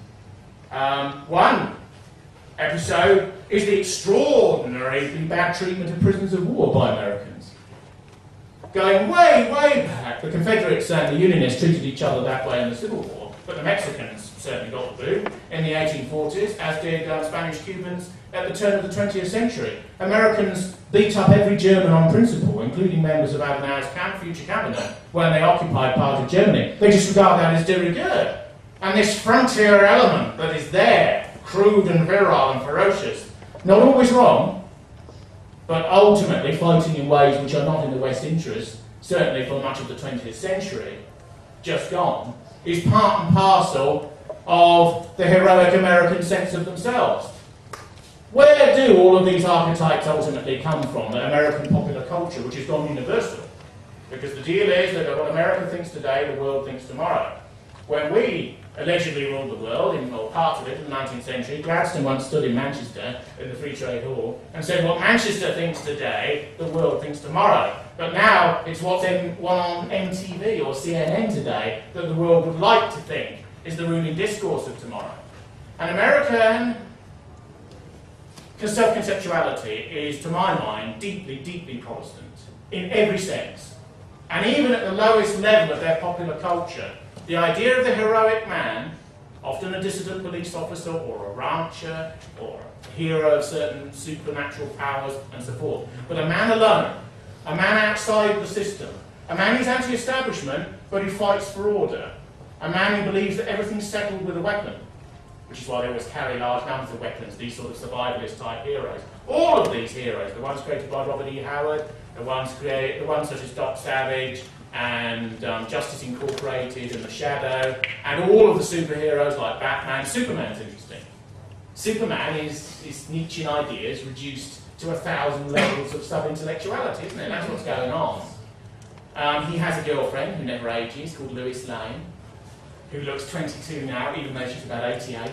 One episode is the extraordinarily bad treatment of prisoners of war by Americans. Going way, way back, the Confederates and the Unionists treated each other that way in the Civil War, but the Mexicans certainly got the boot in the 1840s, as did Spanish Cubans at the turn of the 20th century. Americans beat up every German on principle, including members of Adenauer's future cabinet, when they occupied part of Germany. They just regard that as de rigueur. And this frontier element that is there, crude and virile and ferocious, not always wrong, but ultimately fighting in ways which are not in the West's interest, certainly for much of the 20th century, just gone, is part and parcel of the heroic American sense of themselves. Where do all of these archetypes ultimately come from, the American popular culture, which has gone universal? Because the deal is that what America thinks today, the world thinks tomorrow. When we allegedly ruled the world, or parts of it, in the 19th century, Gladstone once stood in Manchester, in the Free Trade Hall, and said, what Manchester thinks today, the world thinks tomorrow. But now, it's what's on MTV or CNN today that the world would like to think is the ruling discourse of tomorrow. And American self-conceptuality is, to my mind, deeply, deeply Protestant, in every sense. And even at the lowest level of their popular culture, the idea of the heroic man, often a dissident police officer or a rancher or a hero of certain supernatural powers and so forth, but a man alone, a man outside the system, a man who's anti-establishment but who fights for order, a man who believes that everything's settled with a weapon, which is why they always carry large numbers of weapons, these sort of survivalist type heroes. All of these heroes, the ones created by Robert E. Howard, the ones such as Doc Savage, and Justice Incorporated and The Shadow, and all of the superheroes like Batman. Superman's interesting. Superman is Nietzschean ideas reduced to 1,000 levels of sub-intellectuality, isn't it? That's what's going on. He has a girlfriend who never ages, called Lois Lane, who looks 22 now, even though she's about 88,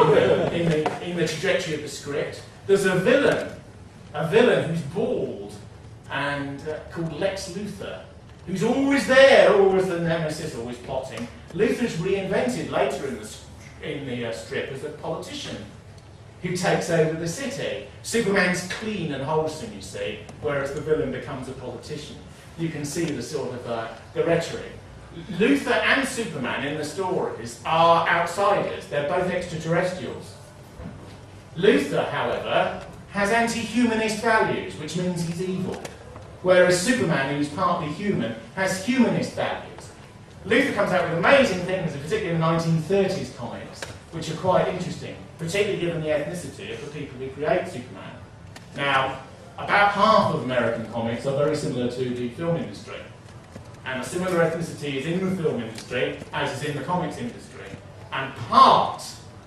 in the trajectory of the script. There's a villain who's bald and called Lex Luthor, who's always there, always the nemesis, always plotting. Luthor's reinvented later in the strip as a politician who takes over the city. Superman's clean and wholesome, you see, whereas the villain becomes a politician. You can see the sort of the rhetoric. Luthor and Superman in the stories are outsiders. They're both extraterrestrials. Luthor, however, has anti-humanist values, which means he's evil. Whereas Superman, who's partly human, has humanist values. Luthor comes out with amazing things, particularly in the 1930s comics, which are quite interesting, particularly given the ethnicity of the people who create Superman. Now, about half of American comics are very similar to the film industry. And a similar ethnicity is in the film industry as is in the comics industry. And part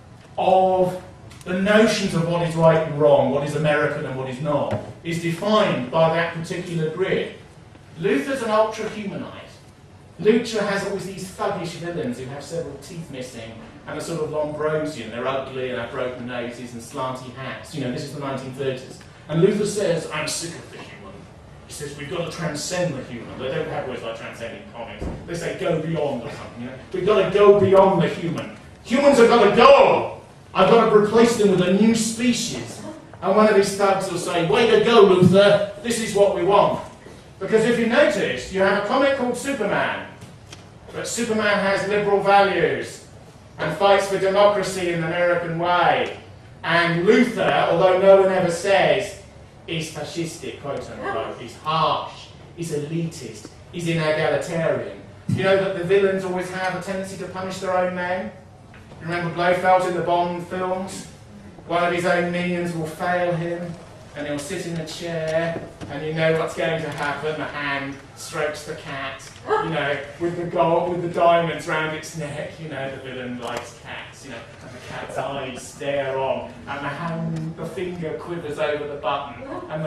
of the notions of what is right and wrong, what is American and what is not, is defined by that particular grid. Luthor's an ultra-humanite. Luthor has always these thuggish villains who have several teeth missing and are sort of Lombrosian. They're ugly and have broken noses and slanty hats. You know, this is the 1930s. And Luthor says, I'm sick of the human. He says, we've got to transcend the human. They don't have words like transcending comics. They say, go beyond or something. You know? We've got to go beyond the human. Humans have got to go. I've got to replace them with a new species. And one of these thugs will say, way to go, Luthor. This is what we want. Because if you notice, you have a comic called Superman. But Superman has liberal values and fights for democracy in the American way. And Luthor, although no one ever says, is fascistic, quote unquote. He's harsh, he's elitist, he's inegalitarian. You know that the villains always have a tendency to punish their own men? Remember Blofeld in the Bond films? One of his own minions will fail him, and he'll sit in a chair, and you know what's going to happen. The hand strokes the cat, you know, with the gold, with the diamonds round its neck. You know, the villain likes cats, you know, and the cat's eyes stare on, and the finger quivers over the button,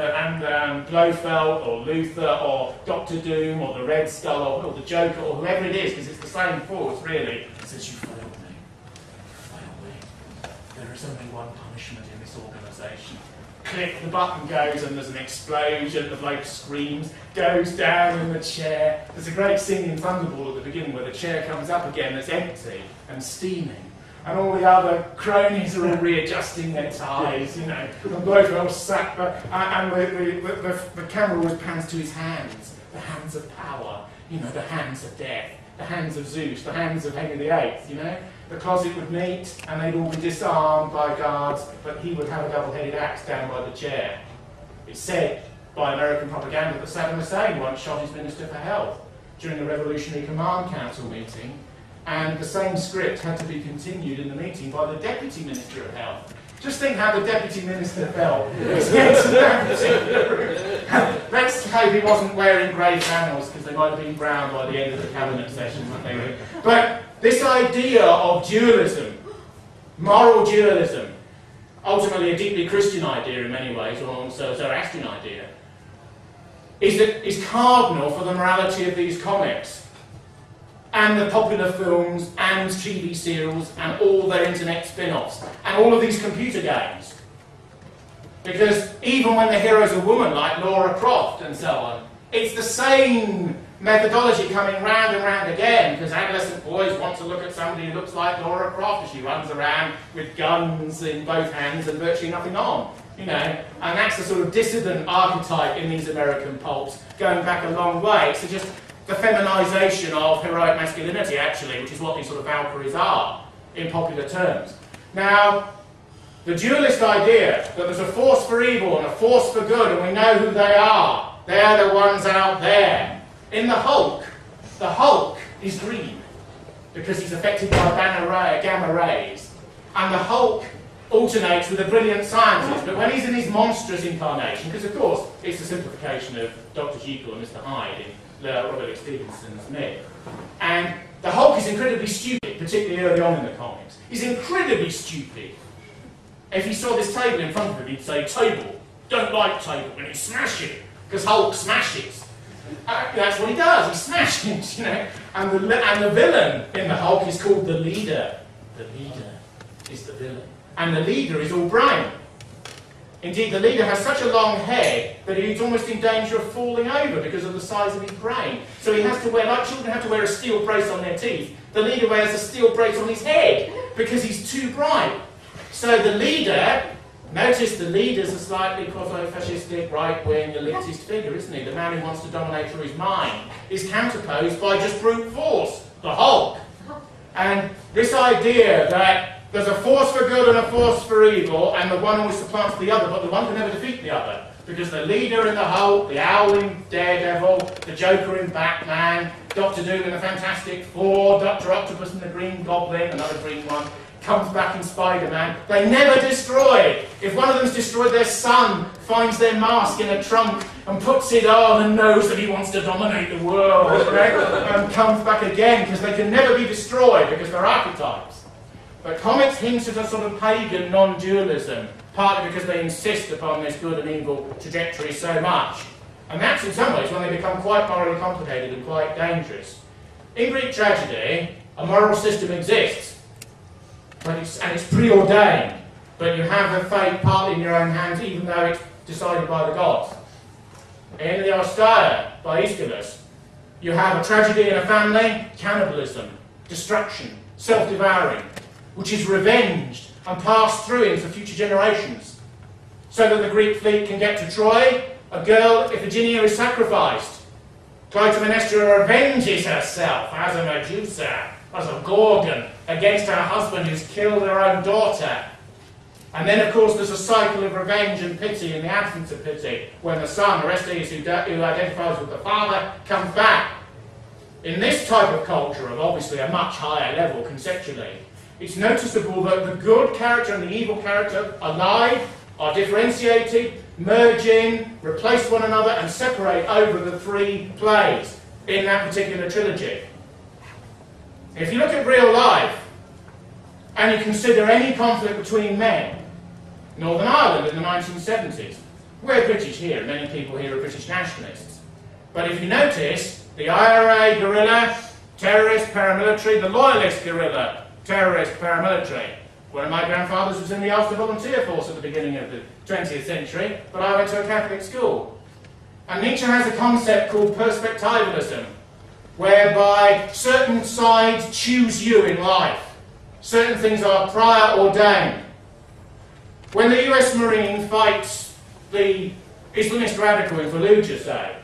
and Blofeld or Luthor or Doctor Doom or the Red Skull or the Joker or whoever it is, because it's the same force really, says, you failed me. You failed me. There is only one punishment in this organisation. Click, the button goes and there's an explosion, the bloke screams, goes down in the chair. There's a great scene in Thunderball at the beginning where the chair comes up again that's empty and steaming. And all the other cronies are all readjusting their ties, you know. The bloke all sat back, and the camera always pans to his hands. The hands of power, you know, the hands of death, the hands of Zeus, the hands of Henry VIII, you know. The closet would meet, and they'd all be disarmed by guards, but he would have a double-headed axe down by the chair. It's said by American propaganda that Saddam Hussein once shot his Minister for Health during a Revolutionary Command Council meeting, and the same script had to be continued in the meeting by the Deputy Minister of Health. Just think how the Deputy Minister felt. Let's hope he wasn't wearing grey flannels, because they might have been brown by the end of the cabinet session. But this idea of dualism, moral dualism, ultimately a deeply Christian idea in many ways, or also a Zoroastrian idea, is cardinal for the morality of these comics, and the popular films, and TV serials, and all their internet spin-offs, and all of these computer games. Because even when the hero's a woman, like Laura Croft and so on, it's the same methodology coming round and round again, because adolescent boys want to look at somebody who looks like Laura Croft as she runs around with guns in both hands and virtually nothing on, you know. And that's the sort of dissident archetype in these American pulps, going back a long way. It's just the feminisation of heroic masculinity, actually, which is what these sort of Valkyries are, in popular terms. Now, the dualist idea that there's a force for evil and a force for good, and we know who they are. They're the ones out there. In the Hulk is green, because he's affected by gamma rays. And the Hulk alternates with a brilliant scientist, but when he's in his monstrous incarnation, because of course it's a simplification of Dr. Jekyll and Mr. Hyde in Robert Louis Stevenson's myth. And the Hulk is incredibly stupid, particularly early on in the comics. He's incredibly stupid. If he saw this table in front of him, he'd say, table, don't like table, and he'd smash it, because Hulk smashes. That's what he does. He smashes, you know. And the villain in the Hulk is called the Leader. The Leader is the villain. And the Leader is all brain. Indeed, the Leader has such a long head that he's almost in danger of falling over because of the size of his brain. So he has to wear, like children have to wear a steel brace on their teeth, the Leader wears a steel brace on his head because he's too bright. So the Leader, notice the Leader's a slightly quasi-fascistic, right-wing, elitist figure, isn't he? The man who wants to dominate through his mind is counterposed by just brute force, the Hulk. And this idea that there's a force for good and a force for evil, and the one always supplants the other, but the one can never defeat the other. Because the Leader in the Hulk, the Owl in Daredevil, the Joker in Batman, Doctor Doom in the Fantastic Four, Dr. Octopus in the Green Goblin, another green one, comes back in Spider-Man, they never destroy. If one of them's destroyed, their son finds their mask in a trunk and puts it on and knows that he wants to dominate the world, right? And comes back again, because they can never be destroyed, because they're archetypes. But comics hint at a sort of pagan non-dualism, partly because they insist upon this good and evil trajectory so much. And that's in some ways when they become quite morally complicated and quite dangerous. In Greek tragedy, a moral system exists, but it's preordained, but you have the fate partly in your own hands, even though it's decided by the gods. In the Oresteia, by Aeschylus, you have a tragedy in a family, cannibalism, destruction, self-devouring, which is revenged and passed through into future generations. So that the Greek fleet can get to Troy, a girl, Iphigenia, is sacrificed. Clytemnestra avenges herself as a Medusa, as a Gorgon, against her husband who's killed her own daughter. And then, of course, there's a cycle of revenge and pity in the absence of pity, when the son, Orestes, who identifies with the father, comes back. In this type of culture, of obviously a much higher level conceptually, it's noticeable that the good character and the evil character are alive, are differentiated, merge in, replace one another, and separate over the three plays in that particular trilogy. If you look at real life, and you consider any conflict between men, Northern Ireland in the 1970s, we're British here, and many people here are British nationalists. But if you notice, the IRA guerrilla, terrorist paramilitary, the loyalist guerrilla, terrorist paramilitary. One of my grandfathers was in the Ulster Volunteer Force at the beginning of the 20th century, but I went to a Catholic school. And Nietzsche has a concept called perspectivalism, whereby certain sides choose you in life. Certain things are prior ordained. When the US Marine fights the Islamist radical in Fallujah, say,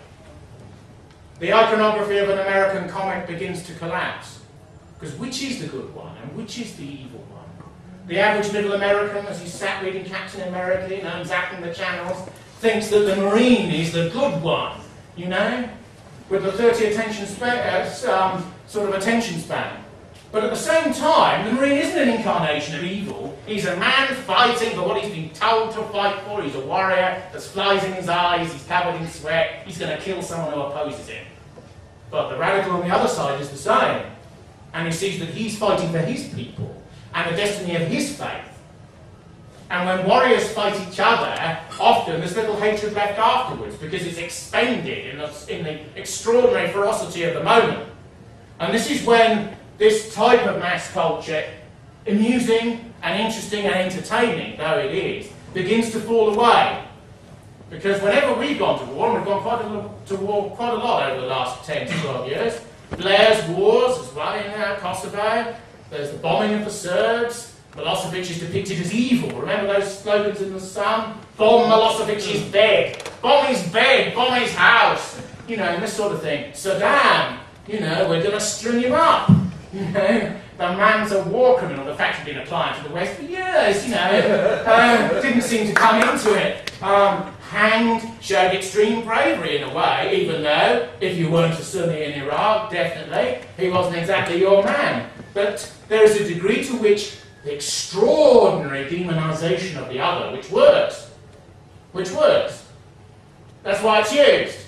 the iconography of an American comic begins to collapse. Because which is the good one and which is the evil one? The average middle American, as he's sat reading Captain America and zapping the channels, thinks that the Marine is the good one, you know, with the 30 attention sort of attention span. But at the same time, the Marine isn't an incarnation of evil. He's a man fighting for what he's been told to fight for. He's a warrior, there's flies in his eyes, he's covered in sweat, he's going to kill someone who opposes him. But the radical on the other side is the same. And he sees that he's fighting for his people and the destiny of his faith. And when warriors fight each other, often there's little hatred left afterwards because it's expended in the extraordinary ferocity of the moment. And this is when this type of mass culture, amusing and interesting and entertaining though it is, begins to fall away. Because whenever we've gone to war, and we've gone quite a lot over the last 10 to 12 years, Blair's wars as well in Kosovo, there's the bombing of the Serbs, Milosevic is depicted as evil. Remember those slogans in the Sun? Bomb Milosevic's bed, bomb his bed, bomb his house, you know, and this sort of thing. Saddam, you know, we're going to string him up. You know, the man's a war criminal. The fact he'd been applying to the West for years, you know, didn't seem to come into it. Hanged, showed extreme bravery in a way, even though, if you weren't a Sunni in Iraq, definitely, he wasn't exactly your man. But there is a degree to which the extraordinary demonisation of the other, which works. That's why it's used.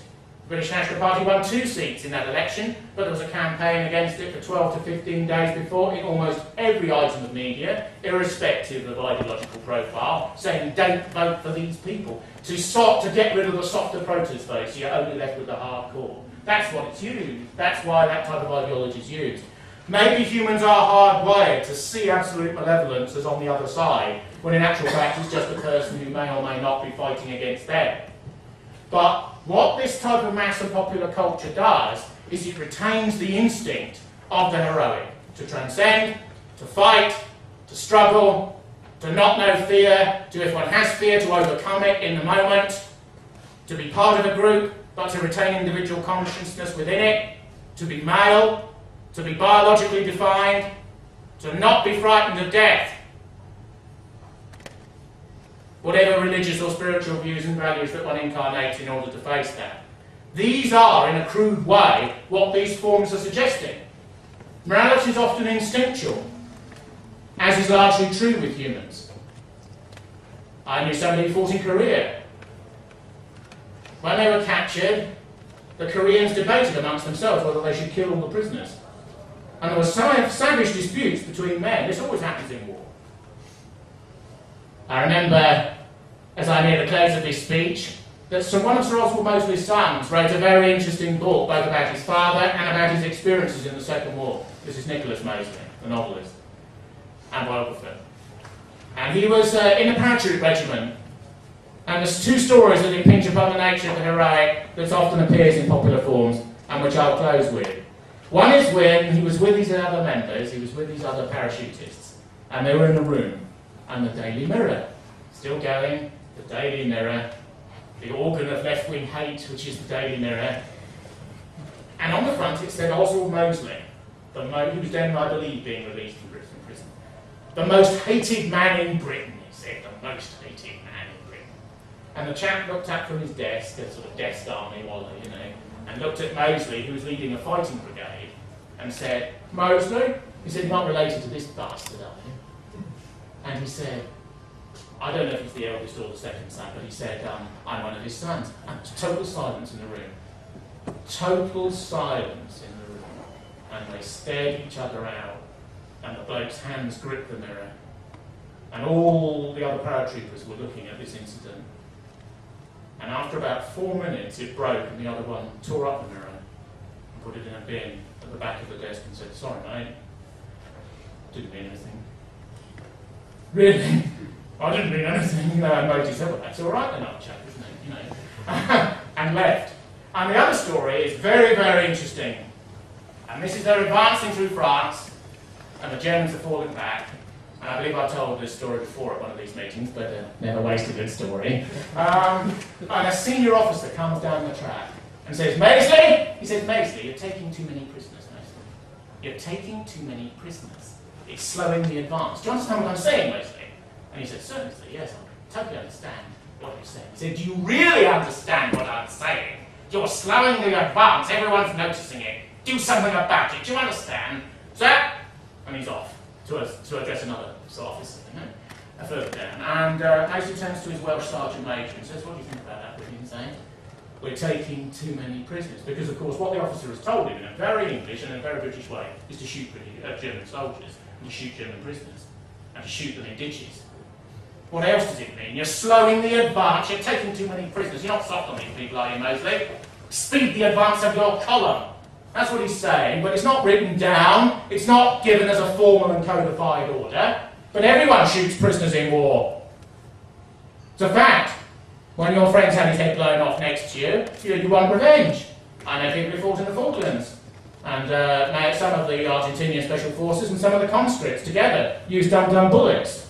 The British National Party won 2 seats in that election, but there was a campaign against it for 12 to 15 days before in almost every item of media, irrespective of ideological profile, saying don't vote for these people. To get rid of the softer protest votes, you're only left with the hardcore. That's what it's used. That's why that type of ideology is used. Maybe humans are hardwired to see absolute malevolence as on the other side, when in actual fact it's just a person who may or may not be fighting against them. But what this type of mass and popular culture does is it retains the instinct of the heroic, to transcend, to fight, to struggle, to not know fear, to, if one has fear, to overcome it in the moment, to be part of a group, but to retain individual consciousness within it, to be male, to be biologically defined, to not be frightened of death. Whatever religious or spiritual views and values that one incarnates in order to face that. These are, in a crude way, what these forms are suggesting. Morality is often instinctual, as is largely true with humans. I knew somebody who fought in Korea. When they were captured, the Koreans debated amongst themselves whether they should kill all the prisoners. And there were savage disputes between men. This always happens in war. I remember, as I near the close of this speech, that one of Sir Oswald Mosley's sons wrote a very interesting book, both about his father and about his experiences in the Second War. This is Nicholas Mosley, the novelist and biographer. And he was in a parachute regiment. And there's 2 stories that impinge upon the nature of the heroic that often appears in popular forms, and which I'll close with. One is when he was with these other members, he was with these other parachutists, and they were in a room. And the Daily Mirror, still going, the Daily Mirror, the organ of left-wing hate, which is the Daily Mirror. And on the front it said Oswald Mosley, he was then, I believe, being released from prison. The most hated man in Britain, he said, the most hated man in Britain. And the chap looked up from his desk, a sort of desk army wally, you know, and looked at Mosley, who was leading a fighting brigade, and said, Mosley? He said, not related to this bastard, are you? And he said, I don't know if he's the eldest or the second son, but he said, I'm one of his sons. And total silence in the room. Total silence in the room. And they stared each other out, and the bloke's hands gripped the mirror. And all the other paratroopers were looking at this incident. And after about 4 minutes, it broke, and the other one tore up the mirror and put it in a bin at the back of the desk and said, sorry, mate. Didn't mean anything. Really? I didn't mean anything. Moti said, well, that's all right then, old chap, isn't it? You know. And left. And the other story is very, very interesting. And this is they're advancing through France, and the Germans are falling back. And I believe I've told this story before at one of these meetings, but never waste a good story. And a senior officer comes down the track and says, Mosley? He says, Mosley, you're taking too many prisoners, Mosley. You're taking too many prisoners. It's slowing the advance. Do you understand what I'm saying, Mosley? And he said, certainly, yes, I totally understand what you're saying. He said, do you really understand what I'm saying? You're slowing the advance. Everyone's noticing it. Do something about it. Do you understand? Sir? And he's off to address another officer, further down. And Mosley turns to his Welsh Sergeant Major and says, what do you think about that? What are you saying? We're taking too many prisoners. Because, of course, what the officer has told him in a very English and in a very British way is to shoot German soldiers and to shoot German prisoners and to shoot them in ditches. What else does it mean? You're slowing the advance. You're taking too many prisoners. You're not soft on these people, are you, Mosley? Speed the advance of your column. That's what he's saying, but it's not written down. It's not given as a formal and codified order. But everyone shoots prisoners in war. It's a fact. When your friend's had his head blown off next to you, you want revenge. I know people who fought in the Falklands. And some of the Argentinian Special Forces and some of the conscripts together used dum-dum bullets.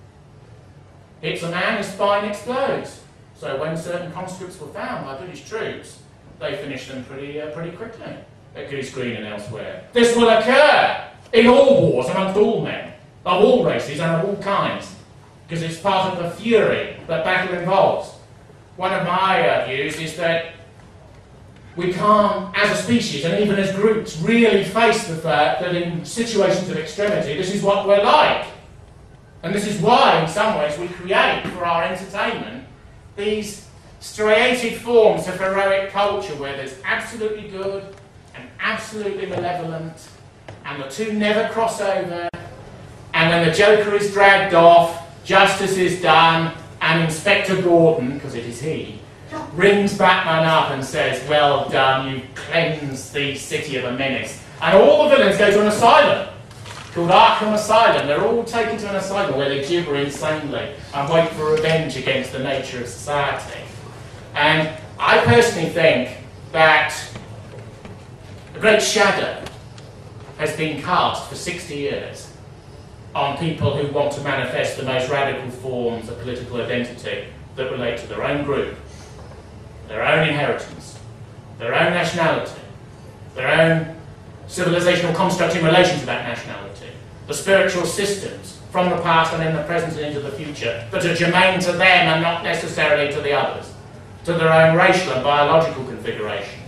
Hits a man, his spine explodes. So when certain conscripts were found by British troops, they finished them pretty quickly at Goose Green and elsewhere. This will occur in all wars amongst all men, of all races and of all kinds, because it's part of the fury that battle involves. One of my views is that we can't, as a species and even as groups, really face the fact that in situations of extremity, this is what we're like. And this is why, in some ways, we create for our entertainment these striated forms of heroic culture where there's absolutely good and absolutely malevolent, and the two never cross over, and when the Joker is dragged off, justice is done, and Inspector Gordon, because it is he, rings Batman up and says, "Well done, you cleansed the city of a menace." And all the villains go to an asylum called Arkham Asylum. They're all taken to an asylum where they gibber insanely and wait for revenge against the nature of society. And I personally think that a great shadow has been cast for 60 years on people who want to manifest the most radical forms of political identity that relate to their own group, their own inheritance, their own nationality, their own civilizational construct in relation to that nationality, the spiritual systems from the past and in the present and into the future that are germane to them and not necessarily to the others, to their own racial and biological configuration.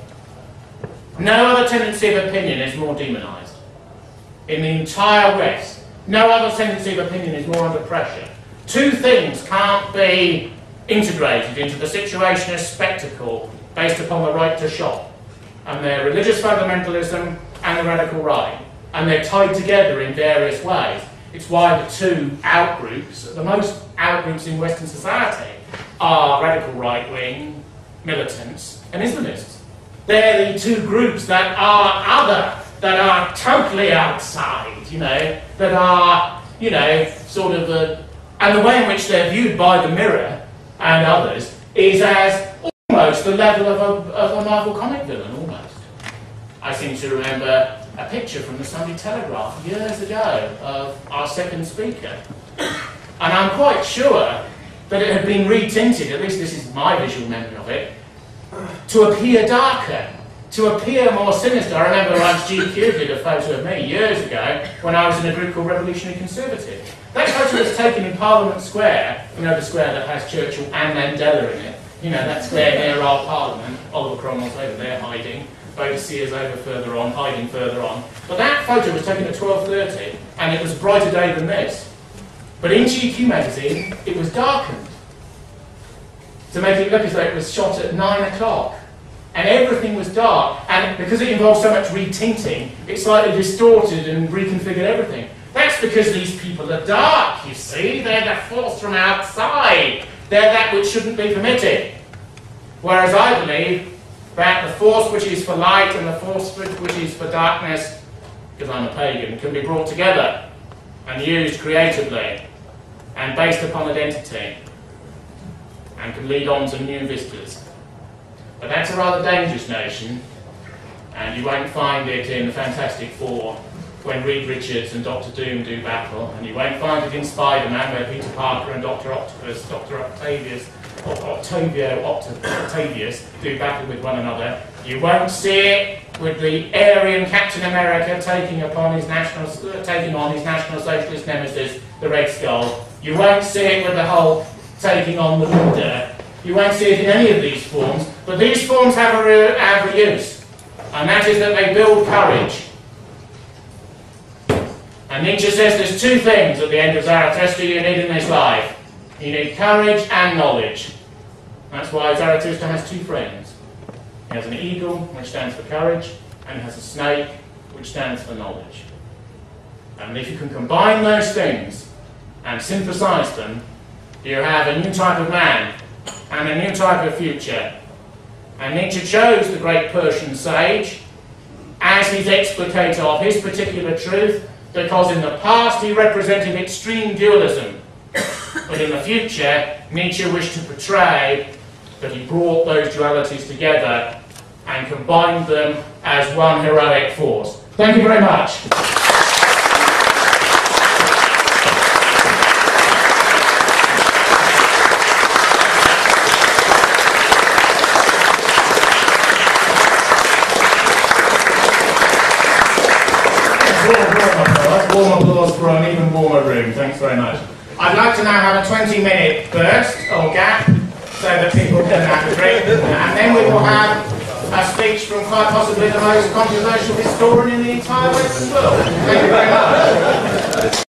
No other tendency of opinion is more demonized. In the entire West, no other tendency of opinion is more under pressure. Two things can't be integrated into the situationist spectacle based upon the right to shop, and they're religious fundamentalism and the radical right, and they're tied together in various ways. It's why the two outgroups, the most outgroups in Western society, are radical right-wing militants and Islamists. They're the two groups that are other, that are totally outside, that are, sort of and the way in which they're viewed by the Mirror and others is as almost the level of a Marvel comic villain, almost. I seem to remember a picture from the Sunday Telegraph years ago of our second speaker. And I'm quite sure that it had been retinted, at least this is my visual memory of it, to appear darker, to appear more sinister. I remember GQ did a photo of me years ago when I was in a group called Revolutionary Conservative. That photo was taken in Parliament Square, the square that has Churchill and Mandela in it. That square near our Parliament. Oliver Cromwell's over there hiding. Boadicea over further on, hiding further on. But that photo was taken at 12:30, and it was a brighter day than this. But in GQ magazine, it was darkened to make it look as though it was shot at 9 o'clock. And everything was dark, and because it involved so much retinting, it slightly distorted and reconfigured everything. That's because these people are dark, you see. They're the force from outside. They're that which shouldn't be permitted. Whereas I believe that the force which is for light and the force which is for darkness, because I'm a pagan, can be brought together and used creatively and based upon identity and can lead on to new vistas. But that's a rather dangerous notion, and you won't find it in the Fantastic Four when Reed Richards and Doctor Doom do battle, and you won't find it in Spider-Man where Peter Parker and Dr. Octopus, Dr. Octavius do battle with one another. You won't see it with the Aryan Captain America taking on his National Socialist nemesis, the Red Skull. You won't see it with the Hulk taking on the Buddha. You won't see it in any of these forms, but these forms have a use, and that is that they build courage. And Nietzsche says there's two things at the end of Zarathustra you need in this life. You need courage and knowledge. That's why Zarathustra has two friends. He has an eagle, which stands for courage, and he has a snake, which stands for knowledge. And if you can combine those things and synthesize them, you have a new type of man and a new type of future. And Nietzsche chose the great Persian sage as his explicator of his particular truth, because in the past he represented extreme dualism, but in the future Nietzsche wished to portray that he brought those dualities together and combined them as one heroic force. Thank you very much. Warm applause for an even warmer room. Thanks very much. I'd like to now have a 20-minute burst or gap so that people can have a drink, and then we will have a speech from quite possibly the most controversial historian in the entire Western world. Thank you very much.